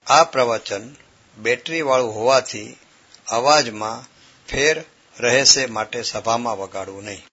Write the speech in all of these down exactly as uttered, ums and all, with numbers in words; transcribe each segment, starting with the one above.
આ પ્રવચન બેટરી વાળું હોવાથી અવાજમાં ફેર રહેશે માટે સભામાં વગાડવું નહીં.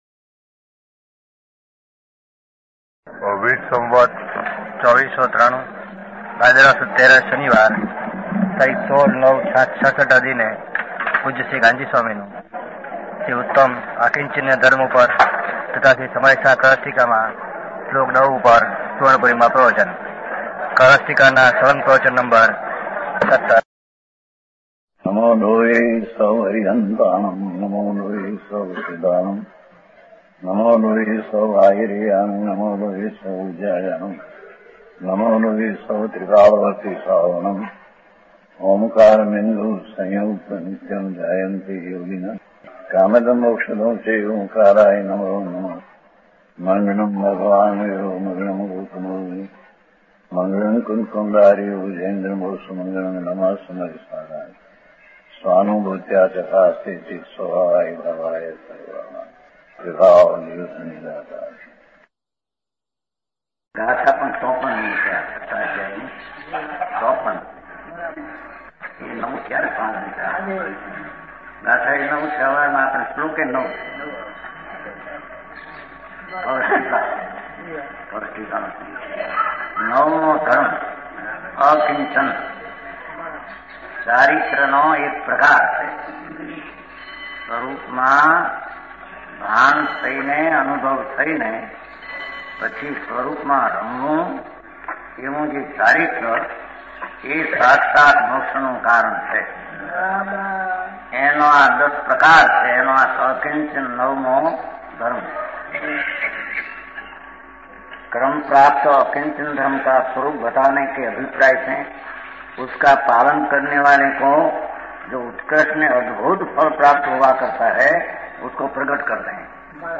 કોવિડ સંવત ચોવીસો ત્રાણું ભાદરવા સુદ તેરસ શનિવાર તારીખ સોળ નવ છાસઠ અધીને પૂજ્ય શ્રી ગાંધી સ્વામીનું શ્રી ઉત્તમ આકિંચન્ય ધર્મ ઉપર તથા શ્રી સમાધિશા કળસ્તિકામાં શ્લોક નવ ઉપર સુવર્ણપુરીમાં પ્રવચન. કળસ્તિકાના સળંગ પ્રવચન નંબર સત્તર. નમો લોહે સૌ હરિહંતાણમ નમો લોહે સૌ સિદ્ધાણમ નમો લોહે સૌ આયર્યાન નમો લોહે સૌ જયાનમ નમો લોહે સૌ ત્રિકાળવતી શ્રાવણમ ઓમકાર બિંદુ સંયુક્ત નિત્યમ જાયંતી યોગિના કામદમ મોક્ષદો છે ઓંકારાય નમો નમઃ. મંગળમ ભગવાન મંગળમ ગૌતમોની મંગળમ કુંકુંડારી ઉજેન્દ્રમો સુમંગળમ નમઃ સમરિસારાય સ્વાનુભૂત્યા ચકાસ્તે ચિત સ્વભાવાય ભવાય સર્વાના વિભાવ નિદાતા. ગાથા પણ ચોપન ચોપન એ નવું ક્યારે પાણી ગાથા એ નવું સવારમાં આપણે શ્લોકે નવ નવમો ધર્મ અકિંચન ચારિત્રનો એક પ્રકાર છે. સ્વરૂપમાં ભાન થઈને અનુભવ થઈને પછી સ્વરૂપમાં રમવું એવું જે ચારિત્ર એ સાક્ષાત મોક્ષનું કારણ છે. એનો આ દસ પ્રકાર છે. એનો આ અકિંચન નવમો धर्म. क्रम प्राप्त अकिंचन धर्म का स्वरूप बताने के अभिप्राय से उसका पालन करने वाले को जो उत्कृष्ट में अद्भुत फल प्राप्त हुआ करता है उसको प्रकट करते हैं.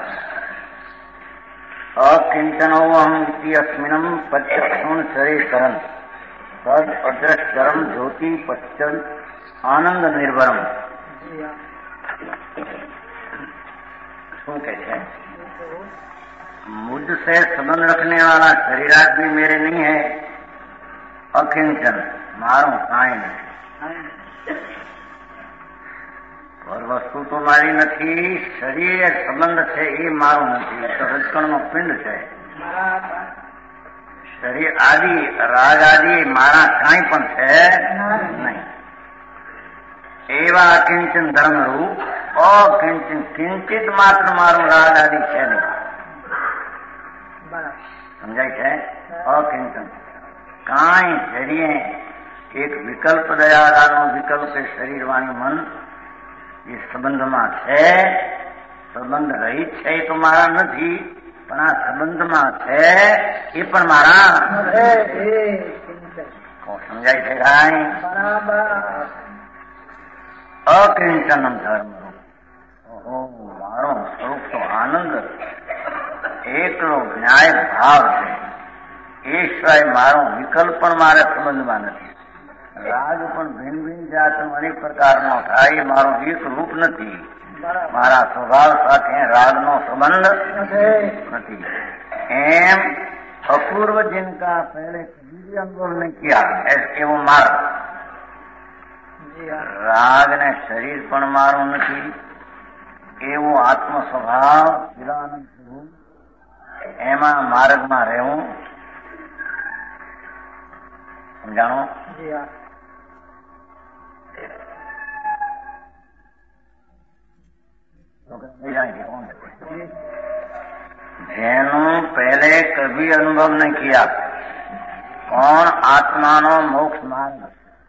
अकिंचनोहम इति अस्मिनम पच्चक्षुण शरीर करन तद अदृश्यरम ज्योति पच्चन आनंद निर्भरम. શું કે છે? मुझसे संबंध रखने वाला शरीराज भी मेरे नहीं है. अकिंचन मारू काई नहीं. और वस्तु तो मारी નથી. શરીર સંબંધ છે એ મારું નથી. તો રજકણનો પિંડ છે. શરીર આદિ રાગ આદિ મારા કાંઈ પણ છે નહીં. એવા અકિંચન ધર્મરૂપ અકિંચન કિંચિત માત્ર મારું રાગ આદિ છે નહીં. સમજાય છે? અકિંચન કાંઈ જડીએ એક વિકલ્પ દયાદાનો વિકલ્પ એ શરીર વાણી મન એ સંબંધમાં છે. સંબંધ રહિત છે એ તો મારા નથી, પણ આ સંબંધમાં છે એ પણ મારા. સમજાય છે કાંઈ? અકિંચનમ ધર્મ. મારો સ્વરૂપ તો આનંદ એકલો ન્યાય ભાવ છે. એ સિવાય મારો વિકલ્પ પણ મારા સંબંધમાં નથી. રાગ પણ ભિન્ન ભિન્ન જાતનો અનેક પ્રકારનો થાય. મારો એક રૂપ નથી. મારા સ્વભાવ સાથે રાગનો સંબંધ નથી. એમ અપૂર્વ जिनका पहले कभी भी अनुभव नहीं किया એવો મારો રાગ ને શરીર પણ મારું નથી. એવો આત્મ સ્વભાવ ચિદાનંદ સ્વરૂપ એમાં માર્ગમાં રહેવું. સમજાણો? જેનું પહેલે કભી અનુભવ નહીં કિયા કોણ આત્માનો મોક્ષ માર્ગ.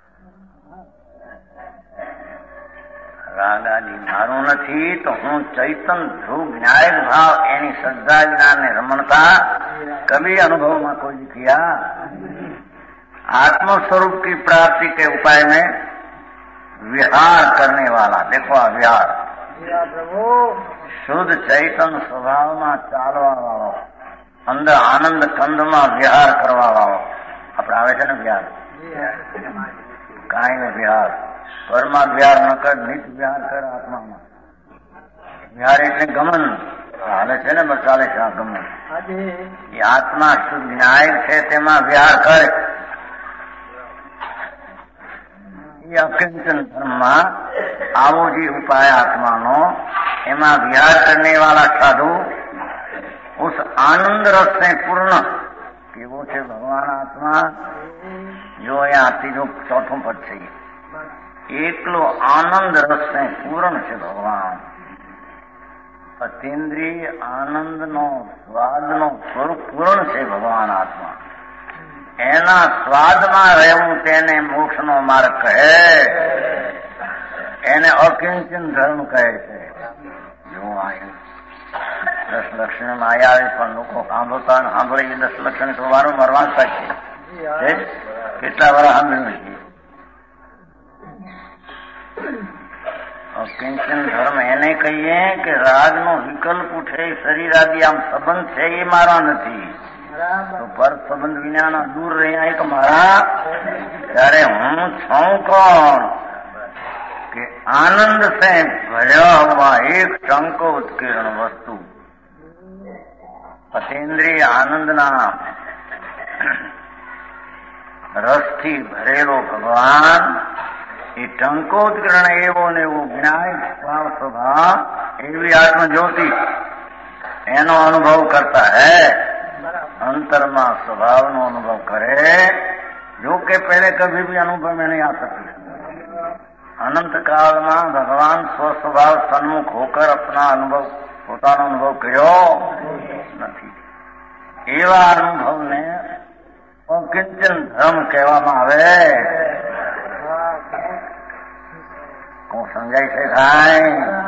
રાગ આદિ મારું નથી તો હું ચૈતન ધ્રુવ ન્યાય ભાવ એની શ્રદ્ધા જ્ઞાન ને રમણતા कभी अनुभव में कोई किया. आत्म स्वरूप की प्राप्ति के उपाय में विहार करने वाला. देखो आ विहार शुद्ध चैतन स्वभाव में चालवा वालो, अंदर आनंद कंद में विहार करवा वालो. अपने आवे छे ने विहार काई ने विहार परमा विहार न कर नित्य विहार कर. आत्मा में विहार એટલે ગમન હાલે છે ને બચાલે છે. આ ગમન એ આત્મા શુદ્ધ ન્યાય છે તેમાં વિહાર કરે. એ અકિંચન ધર્મમાં આવો જે ઉપાય આત્માનો એમાં વિહાર કરने वाला साधु उस आनंद रस से पूर्ण કેવો છે ભગવાન આત્મા જો અહીંયા ત્રીજો ચોથો પદ છે એકલો આનંદ રસ से પૂર્ણ છે ભગવાન અતિન્દ્રિય આનંદનો સ્વાદનો સ્વરૂપ પૂર્ણ છે ભગવાન આત્મા એના સ્વાદમાં રહેવું તેને મોક્ષનો માર્ગ કહે એને અકિંચન ધર્મ કહે છે જો આવ્યું દસ લક્ષણ આયા આવે પણ લોકો સાંભળતા સાંભળે એ દસ લક્ષણ તો વારંવાર વાંચતા છે કેટલા વાર સાંભળ્યું છે અકિંચન ધર્મ એને કહીએ કે રાગનો વિકલ્પ ઉઠે શરીર આદિ આમ સંબંધ છે એ મારા નથી તો પર સંબંધ વિનાના દૂર રહ્યા એક મારા ત્યારે હું છું કોણ કે આનંદ से भरा हुआ एक टंको उत्कीर्ण वस्तु અતિન્દ્રિય આનંદના રસથી ભરેલો ભગવાન એ ટંકોત્કીર્ણ એવો ને એવો જ્ઞાય ભાવ સ્વભાવ એવી આત્મજ્યોતિ એનો અનુભવ કરતા હે अंतरमा स्वभाव नो अनुभव करे जो के पहले कभी भी अनुभव में नहीं आ सकती अनंत काल में भगवान स्वस्वभाव सन्मुख होकर अपना अनुभव પોતાનો અનુભવ કર્યો નથી એવા અનુભવને અકિંચન ધર્મ કહેવામાં આવે કોણ સમજાય છે ભાઈ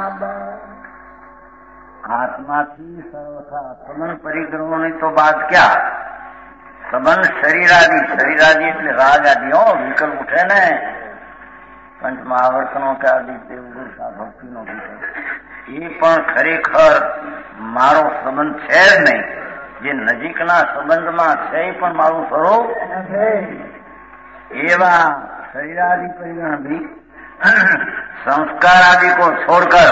આત્માથી સર્વથા સંબંધ પરિગ્રહોની તો બાદ क्या સંબંધ શરીરાદી શરીરાદી એટલે રાગ આદિ હો વિકલ્પ ઉઠે ને પંચ મહાવર્તનો કે આદિ દેવદુષા ભક્તિનો વિકલ્પ એ પણ ખરેખર મારો સંબંધ છે જ નહીં જે નજીકના સંબંધમાં છે એ પણ મારું સ્વરૂપ એવા શરીરાદि परिग्रह भी संस्कार आदि को छोड़कर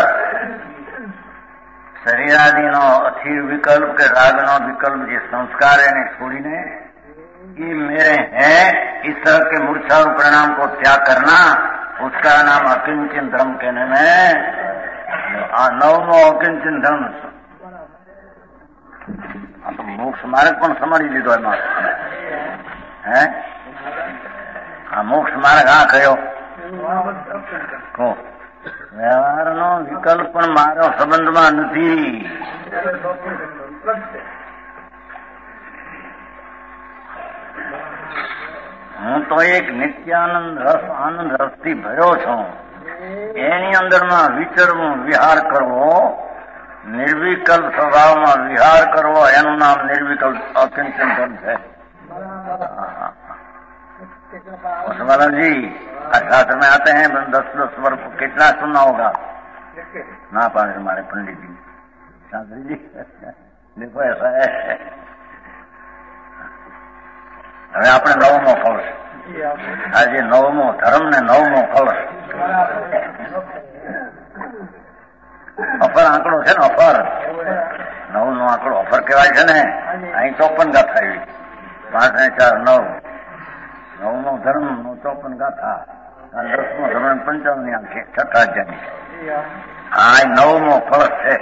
शरीरादि नो अथिर विकल्प के राग नो विकल्प जो संस्कार है छोड़ीने ये मेरे हैं इस तरह के मूर्छा और परिणाम को त्याग करना उसका नाम अकिंचन धर्म कहने में नवमो अकिंचन धर्म तो मोक्ष मार्ग पण समझी लीधो एम है आ मोक्ष मार्ग हाँ कहो को વ્યવહારનો વિકલ્પ પણ મારો સંબંધમાં નથી હું તો એક નિત્યાનંદ રસ આનંદ રસથી ભર્યો છું એની અંદરમાં વિચરવું વિહાર કરવો નિર્વિકલ્પ સ્વભાવમાં વિહાર કરવો એનું નામ નિર્વિકલ્પ અકિંચન ધર્મ છે उसवालन जी शास्त्र में आते हैं दस दस वर्ष कितना सुनना होगा ना पाए हमारे पंडित जी शास्त्री जी देखो ऐसा है હવે આપણે નવમો કળશ આજે નવમો ધર્મ ને નવમો કળશ અફર આંકડો છે ને અફર નવ નો આંકડો અફર કહેવાય છે ને અહીં ચોપન ગાથા આવી પાંચ ને ચાર નવ નવમો ધર્મ નો ચોપન ગાથા દસમો ધર્મ પંચાવન આંખે છઠ્ઠા અધ્યાય આ નવમો કળશ છે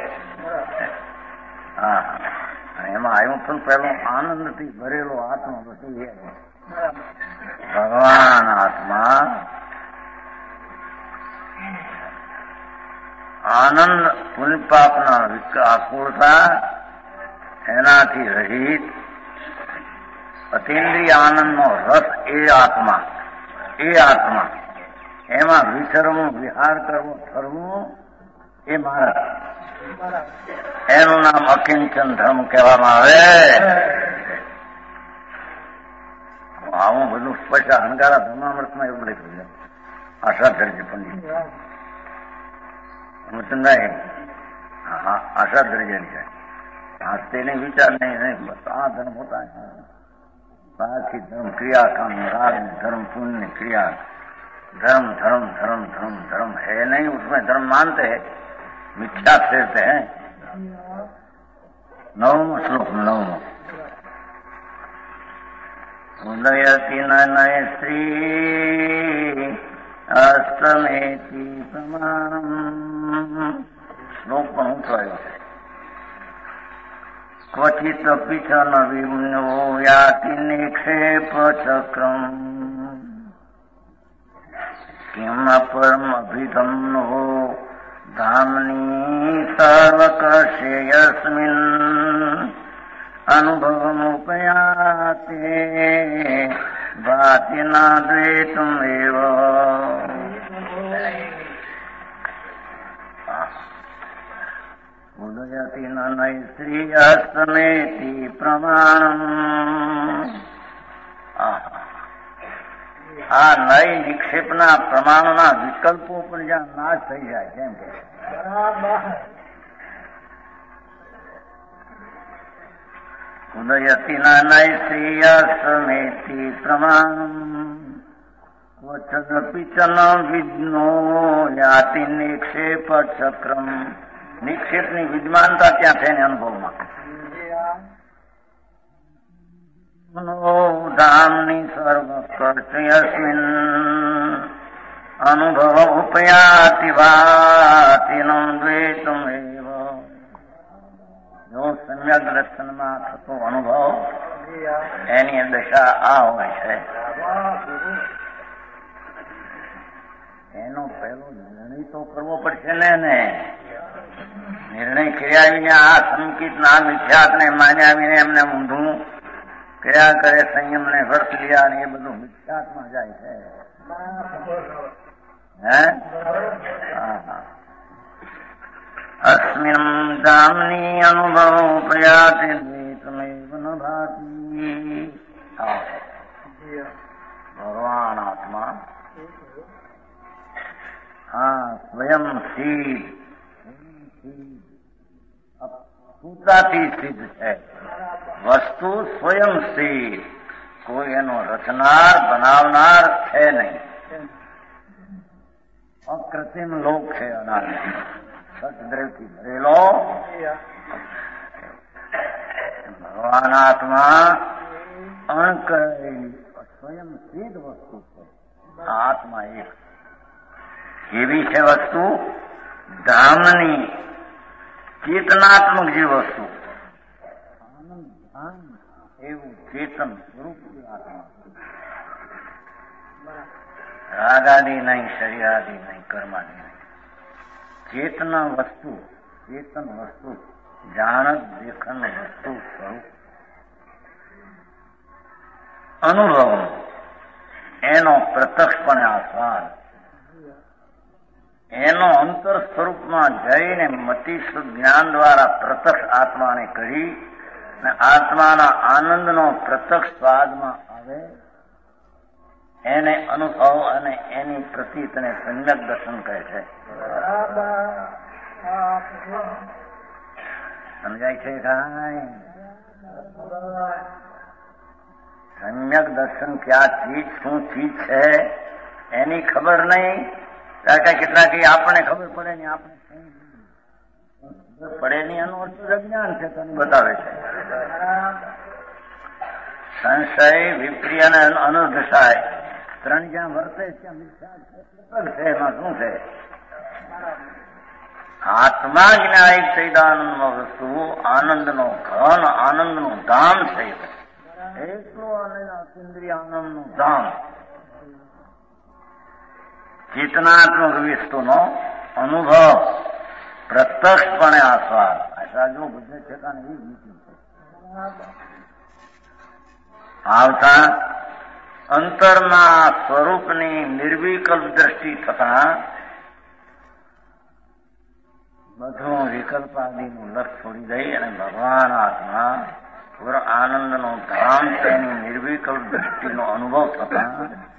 હા એમાં આવ્યું પણ પેલો આનંદથી ભરેલો આત્મા બધું ભગવાન આત્મા આનંદ પુણ્ય પાપના આકુળતા એનાથી રહિત અતિન્દ્રિય આનંદનો રસ એ આત્મા એ આત્મા એમાં વિચરવું વિહાર કરવો ફરવું એ મારા એનું નામ અકિંચન ધર્મ કહેવામાં આવે આવું બધું સ્પષ્ટ અહંકારા ધર્મામૃતમાં એવું લખ્યું છે આશા ધરજી પંડિત ચંદાય હા આશા ધરજેની છે હા તેને વિચાર નહીં નહીં બસ આ ધર્મ હોતા है साथी धर्म क्रिया काम राग धर्म पुण्य क्रिया धर्म धर्म धर्म धर्म धर्म है नहीं उसमें धर्म मानते हैं मिथ्या फेरते हैं नवमो श्लोक नवमो उदयति नय स्त्री અસ્તમેતિ પ્રમાણમ. શ્લોક પણ ઊંચો આવ્યો છે. ક્વચિત પીછન વિમ્નો યાતિ નિક્ષેપ ચક્રમ કિમ પરમ અભિધમ્નો ધામની સર્વકર્ષેયસ્મિન અનુભવમુપયાતે ભાતિ ના દ્વેતુમ એવ. ઉદયતિ નૈશ્રિયસ્તમેતિ પ્રમાણમ. આ નય નિક્ષેપના પ્રમાણના વિકલ્પો પણ જ્યાં નાશ થઈ જાય કેમ કે ઉદયતિ નૈશ્રિયસ્તમેતિ પ્રમાણમ ક્વચદપિ ચ ન વિદ્નો યાતિ નિક્ષેપ ચક્રમ. નિક્ષેપની વિદ્યમાનતા ત્યાં થઈને અનુભવમાં ધામની સર્વકર્ષયસ્મિન અનુભવ ઉપયાતિ ભાતિનો દ્વેતુમ એવ. જો સમ્યક દર્શનમાં થતો અનુભવ એની દશા આ હોય છે. એનો પહેલો નિર્ણય તો કરવો પડશે ને ને નિર્ણય કર્યા વિના આ સંકિત ના મિથ્યાત ને માન્યા વિના એમને ઊંધું કર્યા કરે સંયમ ને વર્ત લ્યા ને એ બધું મિથ્યાત્માં જાય છે. હે અસ્મિન ધામની અનુભવ પ્રયાતિ દ્વૈતમેવ ન ભાતિ. ભગવાન આત્મા હા સ્વયં સિદ્ધ પૂતાથી સિદ્ધ છે. વસ્તુ સ્વયં સિદ્ધ, કોઈ એનો રચનાર બનાવનાર છે નહીં. અકૃત્રિમ લોક છે અનાદિ સતદ્રવથી ભરેલો. ભગવાન આત્મા અણકરેલી સ્વયં સિદ્ધ વસ્તુ છે. આત્મા એક એવી છે વસ્તુ ધામની ચેતનાત્મક જે વસ્તુ આનંદ ધામ એવું ચેતન સ્વરૂપ આત્મા. રાગાદી નહીં, શરીરાદી નહીં, કર્માદી નહીં. ચેતના વસ્તુ, ચેતન વસ્તુ, જાણત દેખન વસ્તુ સ્વરૂપ અનુભવ એનો પ્રત્યક્ષપણે આસ્વાદ એનો અંતર સ્વરૂપમાં જઈને મતિશુદ્ધ જ્ઞાન દ્વારા પ્રત્યક્ષ આત્માને કરી અને આત્માના આનંદનો પ્રત્યક્ષ સ્વાદમાં આવે એને અનુભવ અને એની પ્રતીતને સમ્યક દર્શન કહે છે. સમજાય છે કાંઈ? સમ્યક દર્શન ક્યાં ચીજ શું ચીજ છે એની ખબર નહીં. કેટલાક આપણને ખબર પડે ને આપણે ખબર પડે નહીં એનું અર્થ અજ્ઞાન છે તને બતાવે છે. સંશય, વિપ્રિય અને અનુદશાય ત્રણ જ્યાં વર્તે ત્યાં મિથ્યા છે. એમાં શું છે? આત્મા જ્ઞાયિક સૈદાનંદમાં વસ્તુ આનંદનો ઘન, આનંદનું ધામ છે. એટલો આનંદ અતિન્દ્રિય આનંદનું ધામ ચેતનાત્મક વસ્તુનો અનુભવ પ્રત્યક્ષપણે આસ્વાદ. આશા જો બધે છતાં એવી નીતિ છે. આવતા અંતરના સ્વરૂપની નિર્વિકલ્પ દ્રષ્ટિ થતા બધું વિકલ્પ આદિનું લક્ષ છોડી દઈ અને ભગવાન આત્મા પૂર આનંદનો ધામ તેની નિર્વિકલ્પ દ્રષ્ટિનો અનુભવ થતા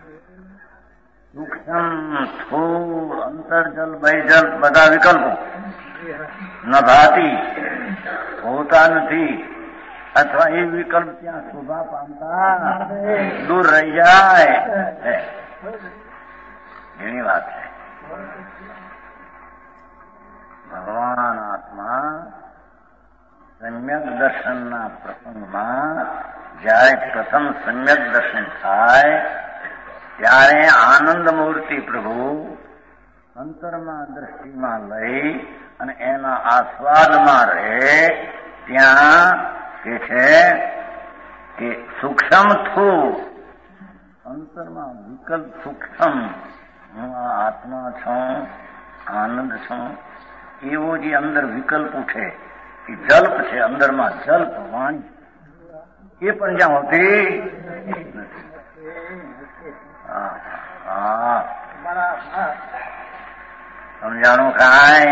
સૂક્ષ્મ, સ્થૂળ, અંતરજલ, બહિર્જલ બધા વિકલ્પો ન ભાતી હોતા નથી અથવા એ વિકલ્પ ત્યાં શોભા પામતા દૂર રહી જાય. એની વાત છે. ભગવાન આત્મા સમ્યક દર્શનના પ્રસંગમાં જ્યારે પ્રથમ સમ્યક દર્શન થાય ત્યારે આનંદ મૂર્તિ પ્રભુ અંતરમાં દ્રષ્ટિમાં લઈ અને એના આસ્વાદમાં રહે ત્યાં કે છે કે સૂક્ષ્મ થું અંતરમાં વિકલ્પ સૂક્ષ્મ હું આ આત્મા છું, આનંદ છું, એવો જે અંદર વિકલ્પ ઉઠે એ જલ્પ છે, અંદરમાં જલ્પ વાણી એ પણ જ્યાં હોતી હા સમજાણું કાંઈ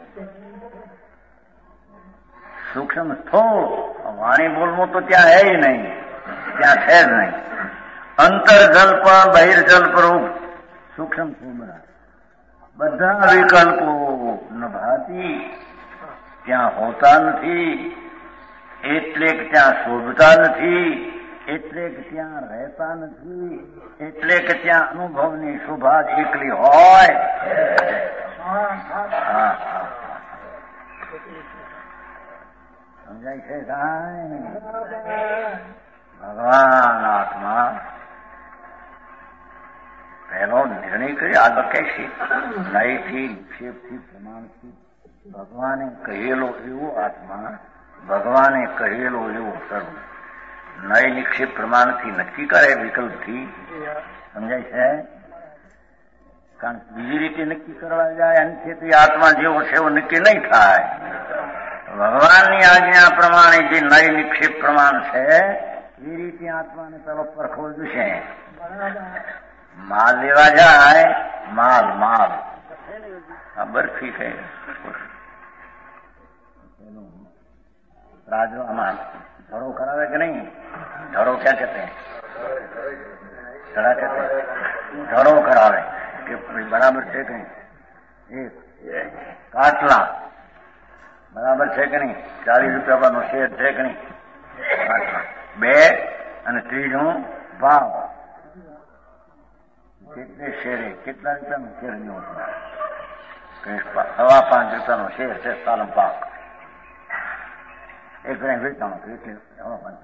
સૂક્ષ્મ થો વાણી બોલવું તો ત્યાં હે નહીં, ત્યાં છે જ નહીં. અંતરજલ્પ બહિર્જલ્પ રૂપ સૂક્ષ્મ સુમરા બધા વિકલ્પો નભાતી ત્યાં હોતા નથી, એટલે કે ત્યાં શોભતા નથી, એટલે કે ત્યાં રહેતા નથી, એટલે કે ત્યાં અનુભવની શોભા જ એકલી હોય. સમજાય છે કાંઈ? ભગવાન આત્મા પહેલો નિર્ણય કરી આગળ કહેશે નયથી નિક્ષેપથી પ્રમાણથી ભગવાને કહેલો એવો આત્મા, ભગવાને કહેલો એવો સર્વ નય નિક્ષેપ પ્રમાણથી નક્કી કરે વિકલ્પથી. સમજાય છે? કારણ કે બીજી રીતે નક્કી કરવા જાય એનાથી તો આત્મા જેવો છે એવો નક્કી નહીં થાય. ભગવાનની આજ્ઞા પ્રમાણે જે નય નિક્ષેપ પ્રમાણ છે એ રીતે આત્માને પેલો પરખવો જોશે. માલ લેવા જાય, માલ માલ આ બરફી છે રાજવામાં ધડો કરાવે કે નહીં? ધડો ક્યાં કહેતે? ધડા કહેતે ધડો કરાવે કે બરાબર છે કે નહીં? એક કાટલા બરાબર છે કે નહીં? ચાલીસ રૂપિયા પરનો શેર છે કે નહીં? બે અને ત્રીજું ભાવ કેટલે શેરે કેટલા રૂપિયાનું શેર નો સવા પાંચ રૂપિયાનો શેર છે સાલમ પાક એક રૂપિયા વેચાણો એટલે સવા પાંચ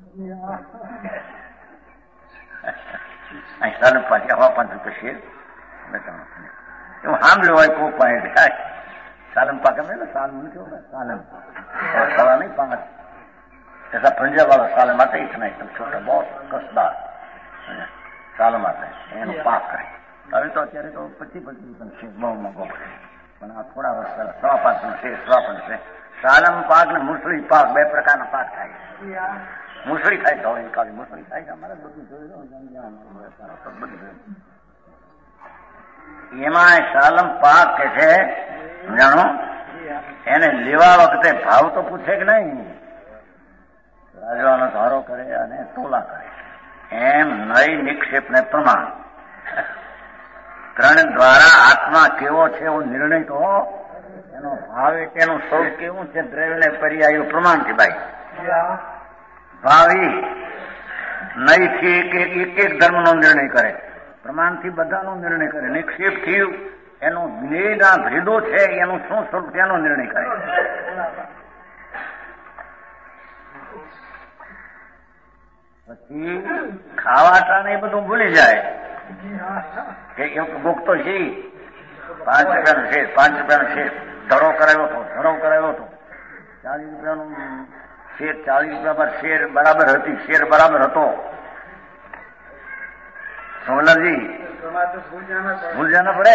રૂપિયા સાલમ પાંચ હવા પાંચ રૂપિયા શેર વેચાણો એવું સાંભળ્યું હોય કોઈ પાંચ થાય सालम पाक में ना साल नहीं होगा सालम और सवा नहीं पांच ऐसा पंजाब वाला सालम आता है इतना एकदम छोटा बहुत कसदार सालम आता है एनो पाक करे अभी तो અત્યારે તો પચીસ પચીસ પણ છે બહુ મોંઘો પડે પણ આ થોડા વર્ષ પહેલા સવા પાંચ નો છે સવા પાંચ છે સાલમ પાક ને મુસળી પાક બે પ્રકારના પાક થાય. મુસળી થાય તો કાળી મુસળી થાય અમારે બધું જોયું એમાં સાલમ પાક કે છે જાણો એને લેવા વખતે ભાવ તો પૂછે કે નહીં? રાજવાનો ધારો કરે અને તોલા કરે એમ નય નિક્ષેપ ને પ્રમાણ ત્રણ દ્વારા આત્મા કેવો છે એવો નિર્ણય તો એનો ભાવ તેનું સ્વરૂપ કેવું છે દ્રવ્ય ને પર્યાયો પ્રમાણથી ભાઈ ભાવી નયથી એક એક એક ધર્મનો નિર્ણય કરે, પ્રમાણથી બધાનો નિર્ણય કરે, નિક્ષેપ થયું એનો જ્ઞેયના ભેદો છે એનું શું સ્વરૂપ એનો નિર્ણય કરે. પછી ખાવાટાને એ બધું ભૂલી જાય કે ગોખતો છે પાંચ રૂપિયાનો શેર પાંચ રૂપિયાનો શેર ધડો કરાવ્યો હતો ધડો કરાવ્યો હતો ચાલીસ રૂપિયાનું શેર ચાલીસ રૂપિયા પર શેર બરાબર હતી શેર બરાબર હતો. સોમલાજી ભૂલ જાના પડે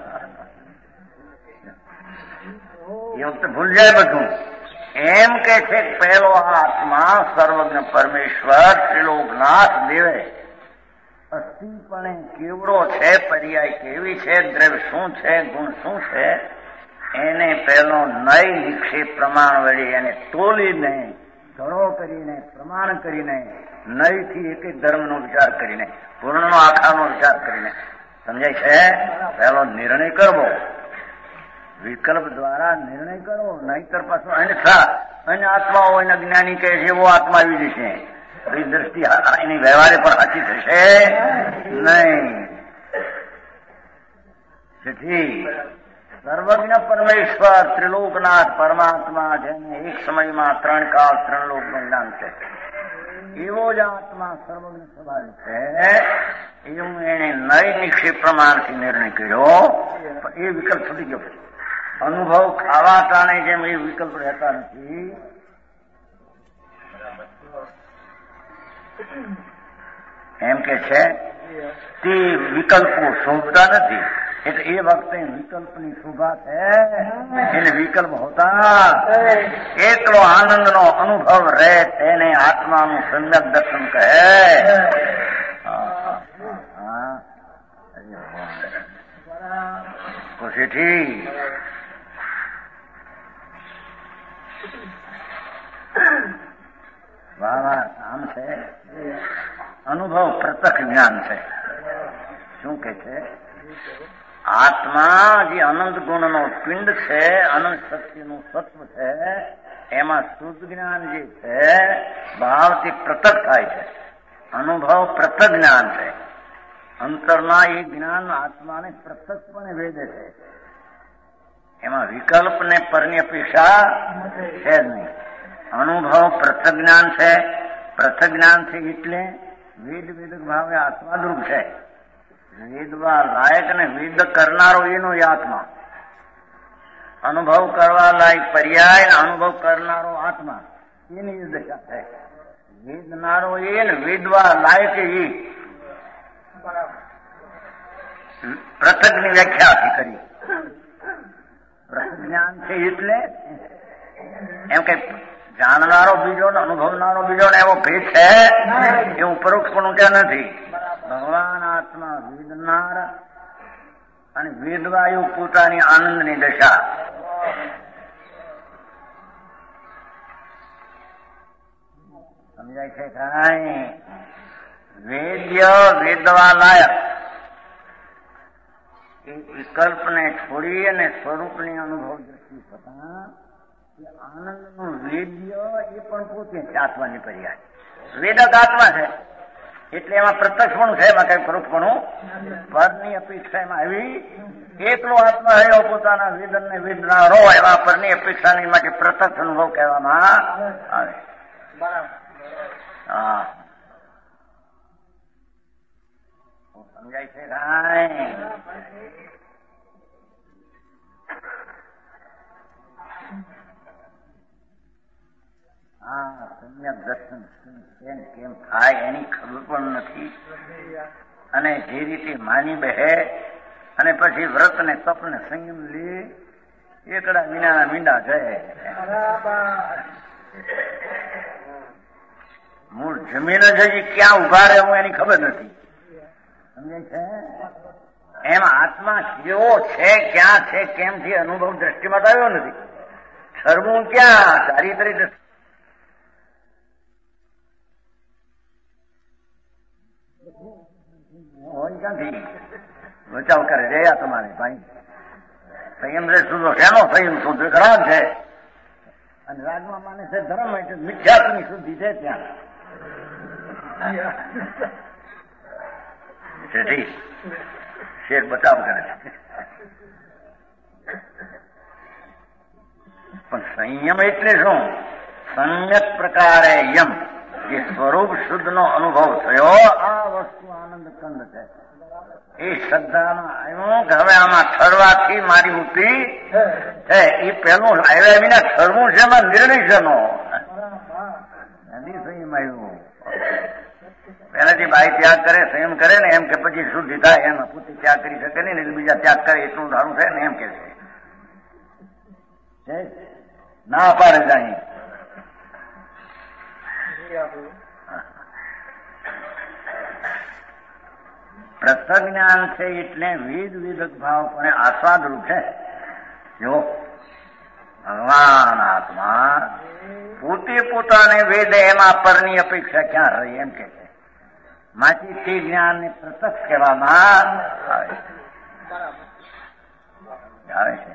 એ વખતે ભૂલ જાય બધું. એમ કે છે પહેલો આત્મા સર્વજ્ઞ પરમેશ્વર ત્રિલોકનાથ દેવે અસ્થિપણે કેવડો છે, પર્યાય કેવી છે, દ્રવ્ય શું છે, ગુણ શું છે, એને પહેલો નય નિક્ષેપ પ્રમાણ વળી એને તોલીને ધડો કરીને પ્રમાણ કરીને નયથી એક એક ધર્મનો વિચાર કરીને પૂર્ણનો આખાનો વિચાર કરીને સમજાય છે પહેલો નિર્ણય કરવો, વિકલ્પ દ્વારા નિર્ણય કરવો. નહીતર પાછું અન્યથા અન્ય આત્માઓ એના જ્ઞાની કહે છે એવો આત્મા આવી જશે એ દ્રષ્ટિ એની વ્યવહારે પણ સાચી થશે નહીં. તેથી સર્વજ્ઞ પરમેશ્વર ત્રિલોકનાથ પરમાત્મા જેને એક સમયમાં ત્રણ કાળ ત્રણ લોકનું જ્ઞાન છે એવો જ આત્મા સર્વજ્ઞ સ્વભાવ છે એવું એને નય નિક્ષેપ પ્રમાણથી નિર્ણય કર્યો, પણ એ વિકલ્પ છૂટી ગયો. અનુભવ ખાવા ટાણે જેમ એ વિકલ્પ રહેતા નથી, એમ કે છે તે વિકલ્પો શોભતા નથી. એટલે એ વખતે વિકલ્પની શોભા છે, એને વિકલ્પ હોતા એટલો આનંદનો અનુભવ રહે તેને આત્માનું સમ્યક દર્શન કહે. ખુશીથી વાહ વાહ આમ છે. અનુભવ પ્રત્યક્ષ જ્ઞાન છે. શું કે છે? આત્મા જે અનંત ગુણનો પિંડ છે, અનંત શક્તિનું સત્વ છે, એમાં શુદ્ધ જ્ઞાન જે છે ભાવથી પ્રત્યક્ષ થાય છે. અનુભવ પ્રત્યક્ષ જ્ઞાન છે. અંતરના એ જ્ઞાન આત્માને પ્રત્યક્ષપણે વેદે છે. એમાં વિકલ્પ ને પરની અપેક્ષા છે જ નહીં. અનુભવ પ્રત્યક્ષ જ્ઞાન છે. પ્રત્યક્ષ જ્ઞાન છે એટલે વેદ વેદક ભાવે આત્માદ્રુપ છે. વેદવા લાયક ને વેદ કરનારો એનો આત્મા, અનુભવ કરવા લાયક પર્યાય ને અનુભવ કરનારો આત્મા એની દશા છે. વેદનારો એ ને વેદવા લાયક એ પ્રત્યક્ષની વ્યાખ્યા કરી. પ્રત્યક્ષ જ્ઞાન છે એટલે એમ કે જાણનારો બીજો ને અનુભવનારો બીજો ને એવો ભેદ છે એવું પરોક્ષપણું ત્યાં નથી. ભગવાન આત્મા વેદનાર અને વેદવાયુ પોતાની આનંદની દશા. સમજાય છે કાંઈ? વેદ્ય વેદવા લાયક એ વિકલ્પને છોડી અને સ્વરૂપની અનુભવ દ્રષ્ટિ થતા આનંદનું વેદ્ય એ પણ પોતે આત્માની પર્યાય. વેદક આત્મા છે એટલે એમાં પ્રત્યક્ષપણું છે, એમાં કઈ પરોક્ષપણું પરની અપેક્ષા એમાં આવી એકલો આત્મા રહ્યો પોતાના વેદન ને વેદનારો એવા પરની અપેક્ષાની માટે પ્રત્યક્ષ અનુભવ કહેવામાં આવે. હા સમજાય છે કાંઈ? હા સમ્યક દર્શન કેમ કેમ થાય એની ખબર પણ નથી. અને જે રીતે માની બેહે અને પછી વ્રત ને તપ ને સંયમ લે એકડા વિના મીંડા જાય. મૂળ જમીન જ હજી ક્યાં ઉભા રહેવું એની ખબર નથી. સમજાય છે? એમ આત્મા કેવો છે, ક્યાં છે, કેમથી અનુભવ દ્રષ્ટિમાં તો આવ્યો નથી. સર્વું ક્યાં ચારિત્રિક હોય ક્યાંથી બચાવ કરે છે આ તમારે ભાઈ. સંયમ રે શુદ્ધો શેનો સંયમ શુદ્ધ ખરાબ છે. અને રાજમાં માને છે ધર્મ એટલે મિથ્યાત્વની શુદ્ધિ છે ત્યાં. શેર બચાવ કરે છે. પણ સંયમ એટલે શું? સમ્યક પ્રકારે યમ જે સ્વરૂપ શુદ્ધ નો અનુભવ થયો આ વસ્તુ આનંદ કંદ છે. એ શ્રદ્ધામાં આવ્યું કે હવે આમાં ઠરવાથી મારી મુક્તિ છે. એ પેલું આવ્યા વિના ઠરવું છે એમાં નિર્ણય છે નો સંયમ આવ્યું. પહેલાથી બાઈ ત્યાગ કરે સંયમ કરે ને એમ કે પછી શુદ્ધિ થાય એમાં પોતે ત્યાગ કરી શકે ને બીજા ત્યાગ કરે એટલું સારું છે ને એમ કે છે. ના પાડે જાય પ્રત્યક્ષ જ્ઞાન છે એટલે વેદ વેદક ભાવ પણ આસ્વાદરૂપ છે. જો ભગવાન આત્મા પોતે પોતાને વેદ એમાં પરની અપેક્ષા ક્યાં રહી એમ કે છે. માથી તે જ્ઞાન ને પ્રત્યક્ષ કહેવામાં આવે છે.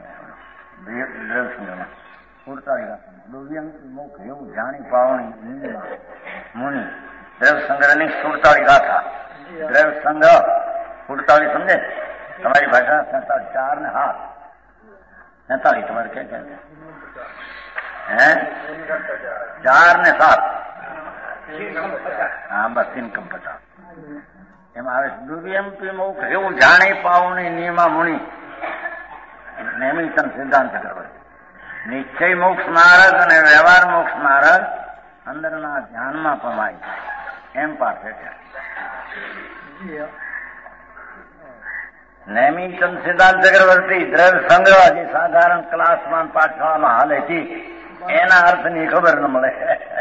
એવું જાણી પાવણી મુનિ દ્રવ્ય સંગ્રહની સુડતાળી ગાથા. દ્રવ્ય સંગ્રહ સુડતાળી સમજે તમારી ભાષા સેતાળીસ ચાર ને હાથ સેતાળીસ તમારે કે હે ચાર ને સાત હા બસ ઇન્કમ પચાસ. એમાં આવે દુર્યંપી મોક્ષ એવું જાણી પાવણી નિયમા મુનિ નેમિતન સિદ્ધાંત ચક્રવર્તી. નિશ્ચય મોક્ષ માર્ગ અને વ્યવહાર મોક્ષ માર્ગ અંદરના ધ્યાનમાં પમાય એમ પાઠ છે. નેમિતન સિદ્ધાંત ચક્રવર્તી દ્રવ્ય સંગ્રહ જે સાધારણ ક્લાસમાં પાઠશાળામાં હાલે છે એના અર્થની ખબર ન મળે.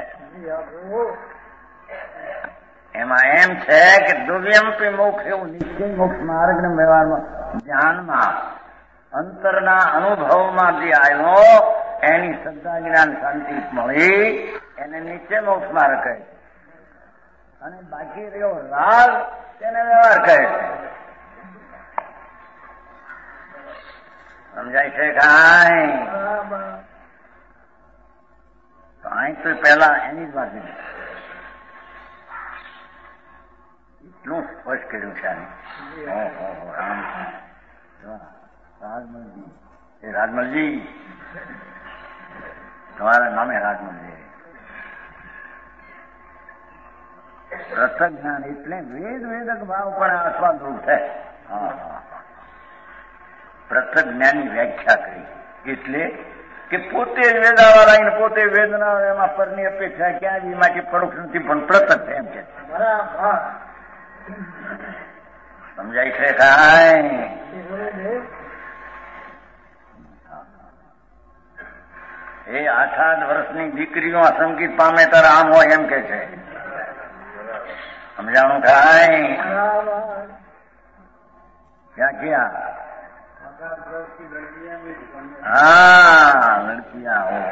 એમાં એમ છે કે દુર્યંપી મોક્ષ એવું નિશ્ચય મોક્ષ માર્ગ ને વ્યવહારમાં ધ્યાનમાં અંતરના અનુભવમાં જે આવ્યો એની શ્રદ્ધા જ્ઞાન શાંતિ મળી એને નિશ્ચય મોક્ષ માર્ગ કહે છે. અને બાકી રહ્યો રાગ તેને વ્યવહાર કહે છે. સમજાય છે કાંઈ? તો અહીં તો પેલા એની જ વાત લીધી. એટલું સ્પષ્ટ કર્યું છે આને. રાજમલજી એ રાજમલજી તમારા નામે રાજમલજી. પ્રત્યક્ષ જ્ઞાન એટલે વેદ વેદક ભાવ પણ આસ્વાદ રૂપ છે. પ્રત્યક્ષ જ્ઞાનની વ્યાખ્યા કરી એટલે કે પોતે જ વેદાવાળા પોતે વેદના એમાં પરની અપેક્ષા ક્યાં જ એમાંથી પરોક્ષ નથી પણ પ્રત્યક્ષ એમ છે. સમજાય છે કાંઈ? એ આઠ આઠ વર્ષની દીકરીઓ સંગીત પામે તારા આમ હોય એમ કે છે. સમજાણું કાંઈ? ક્યાં ક્યાં? હા લડકિયા હો.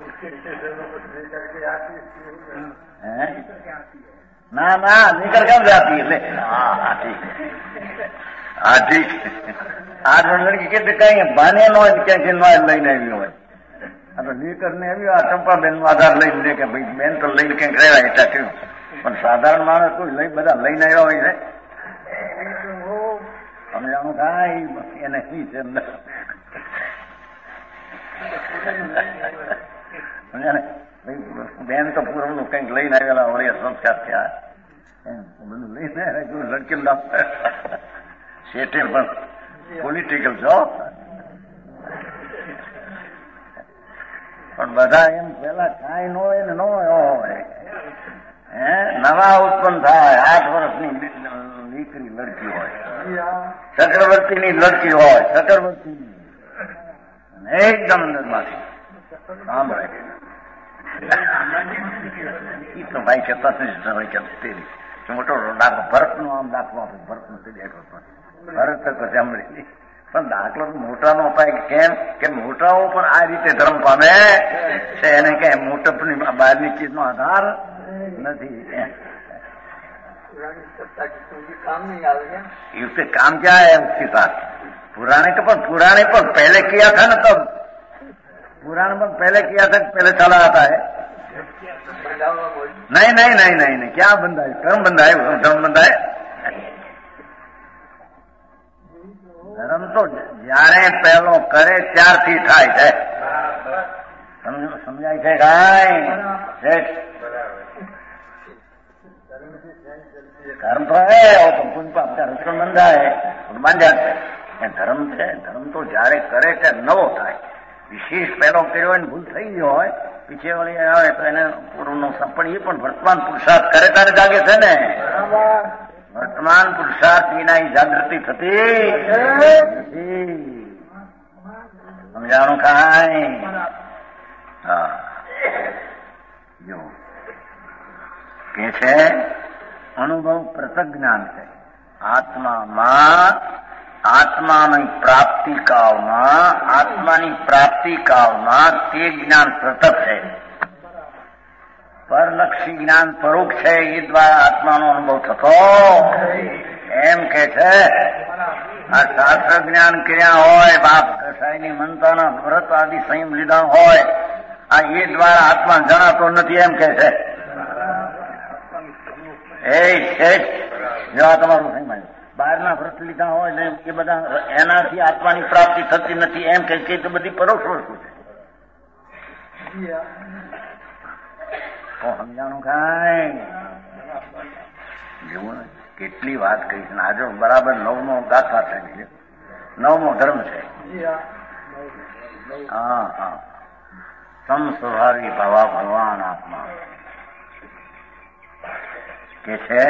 ના ના નીકળ કેમ જાતી એટલે હા ઠીક હા ઠીક. આ લડકી કે કઈ ભાને ન હોય ક્યાંથી ન લઈને આવી હોય. આ તો નીકર ને આવ્યું આ ચંપાબેન નો આધાર લઈને દે કે ભાઈ બેન તો લઈને ક્યાંક રહેવાય એટલા કર્યું. પણ સાધારણ માણસ કોઈ લઈ બધા લઈને આવ્યા હોય છે. સમજાણું કાંઈ એને શી છે બેન તો પૂરવનું કંઈક લઈને આવેલા વળી સંસ્કાર થયા એમ બધું લઈને આવ્યા. લડકી નામ શેઠે પણ પોલિટિકલ છો પણ બધા એમ પેલા કાંઈ ન હોય ને ન હોય હે નવા ઉત્પન્ન થાય. આઠ વર્ષની દીકરી લડકી હોય ચક્રવર્તીની લડકી હોય ચક્રવર્તી એકદમ અંદરમાંથી સાંભળે તો ભાઈ કહેતા મોટો દાખલો ભરત નો આમ દાખલો આપે ભરત નો ભરત તો સાંભળી પણ દાખલો મોટાનો અપાય કેમ કે મોટાઓ પણ આ રીતે ધર્મ પામે છે. એને કઈ મોટપની બહારની ચીજનો આધાર નથી. युक्ति काम क्या है उसके साथ? पुराने का पर पुराने पर पहले किया था ना तब पुराने पर पहले किया था पहले चला आता है. नहीं नहीं नहीं नहीं नहीं क्या बंदा है? कर्म बंदा है. धर्म बंदा है. ધર્મ તો જયારે પહેલો કરે ત્યારથી થાય છે. સમજાય છે કાંઈ? धर्म तो है और तो पुण्य पाप का रक्षण बंधा है मान जाते हैं. धर्म છે ધર્મ તો જયારે કરે ત્યારે નવો થાય. વિશેષ પહેલો કર્યો હોય ને ભૂલ થઈ ગયો હોય પીછે વળી આવે તો એને પૂર્વનો પણ એ પણ વર્તમાન પુરુષાર્થ કરે ત્યારે જાગે છે ને. વર્તમાન પુરુષાર્થ વિના જાગૃતિ થતી નથી. સમજાણું કાંઈ? હા જો કે છે અનુભવ પૃથક જ્ઞાન છે. આત્મામાં આત્માની પ્રાપ્તિ કાળમાં આત્માની પ્રાપ્તિ કાળમાં તે જ્ઞાન પૃથક છે. પરલક્ષી જ્ઞાન પરોક્ષ છે. એ દ્વારા આત્માનો અનુભવ થતો એમ કે છે. આ શાસ્ત્ર જ્ઞાન કર્યા હોય બાપ કસાયની મનતાના વ્રત આદિ સંયમ લીધા હોય આ એ દ્વારા આત્મા જણાતો નથી એમ કે છે. એ જો આ તમારું સંયમ બહારના વ્રત લીધા હોય ને એ બધા એનાથી આત્માની પ્રાપ્તિ થતી નથી એમ કે તો બધી પરોક્ષ વસ્તુ છે. તો સમજાણું કાંઈ જેવું કેટલી વાત કહીશ ને આજે બરાબર નવમો ગાથા છે, નવમો ધર્મ છે. હા હા સમ સ્વભાવી ભવા ભગવાન આત્મા કે છે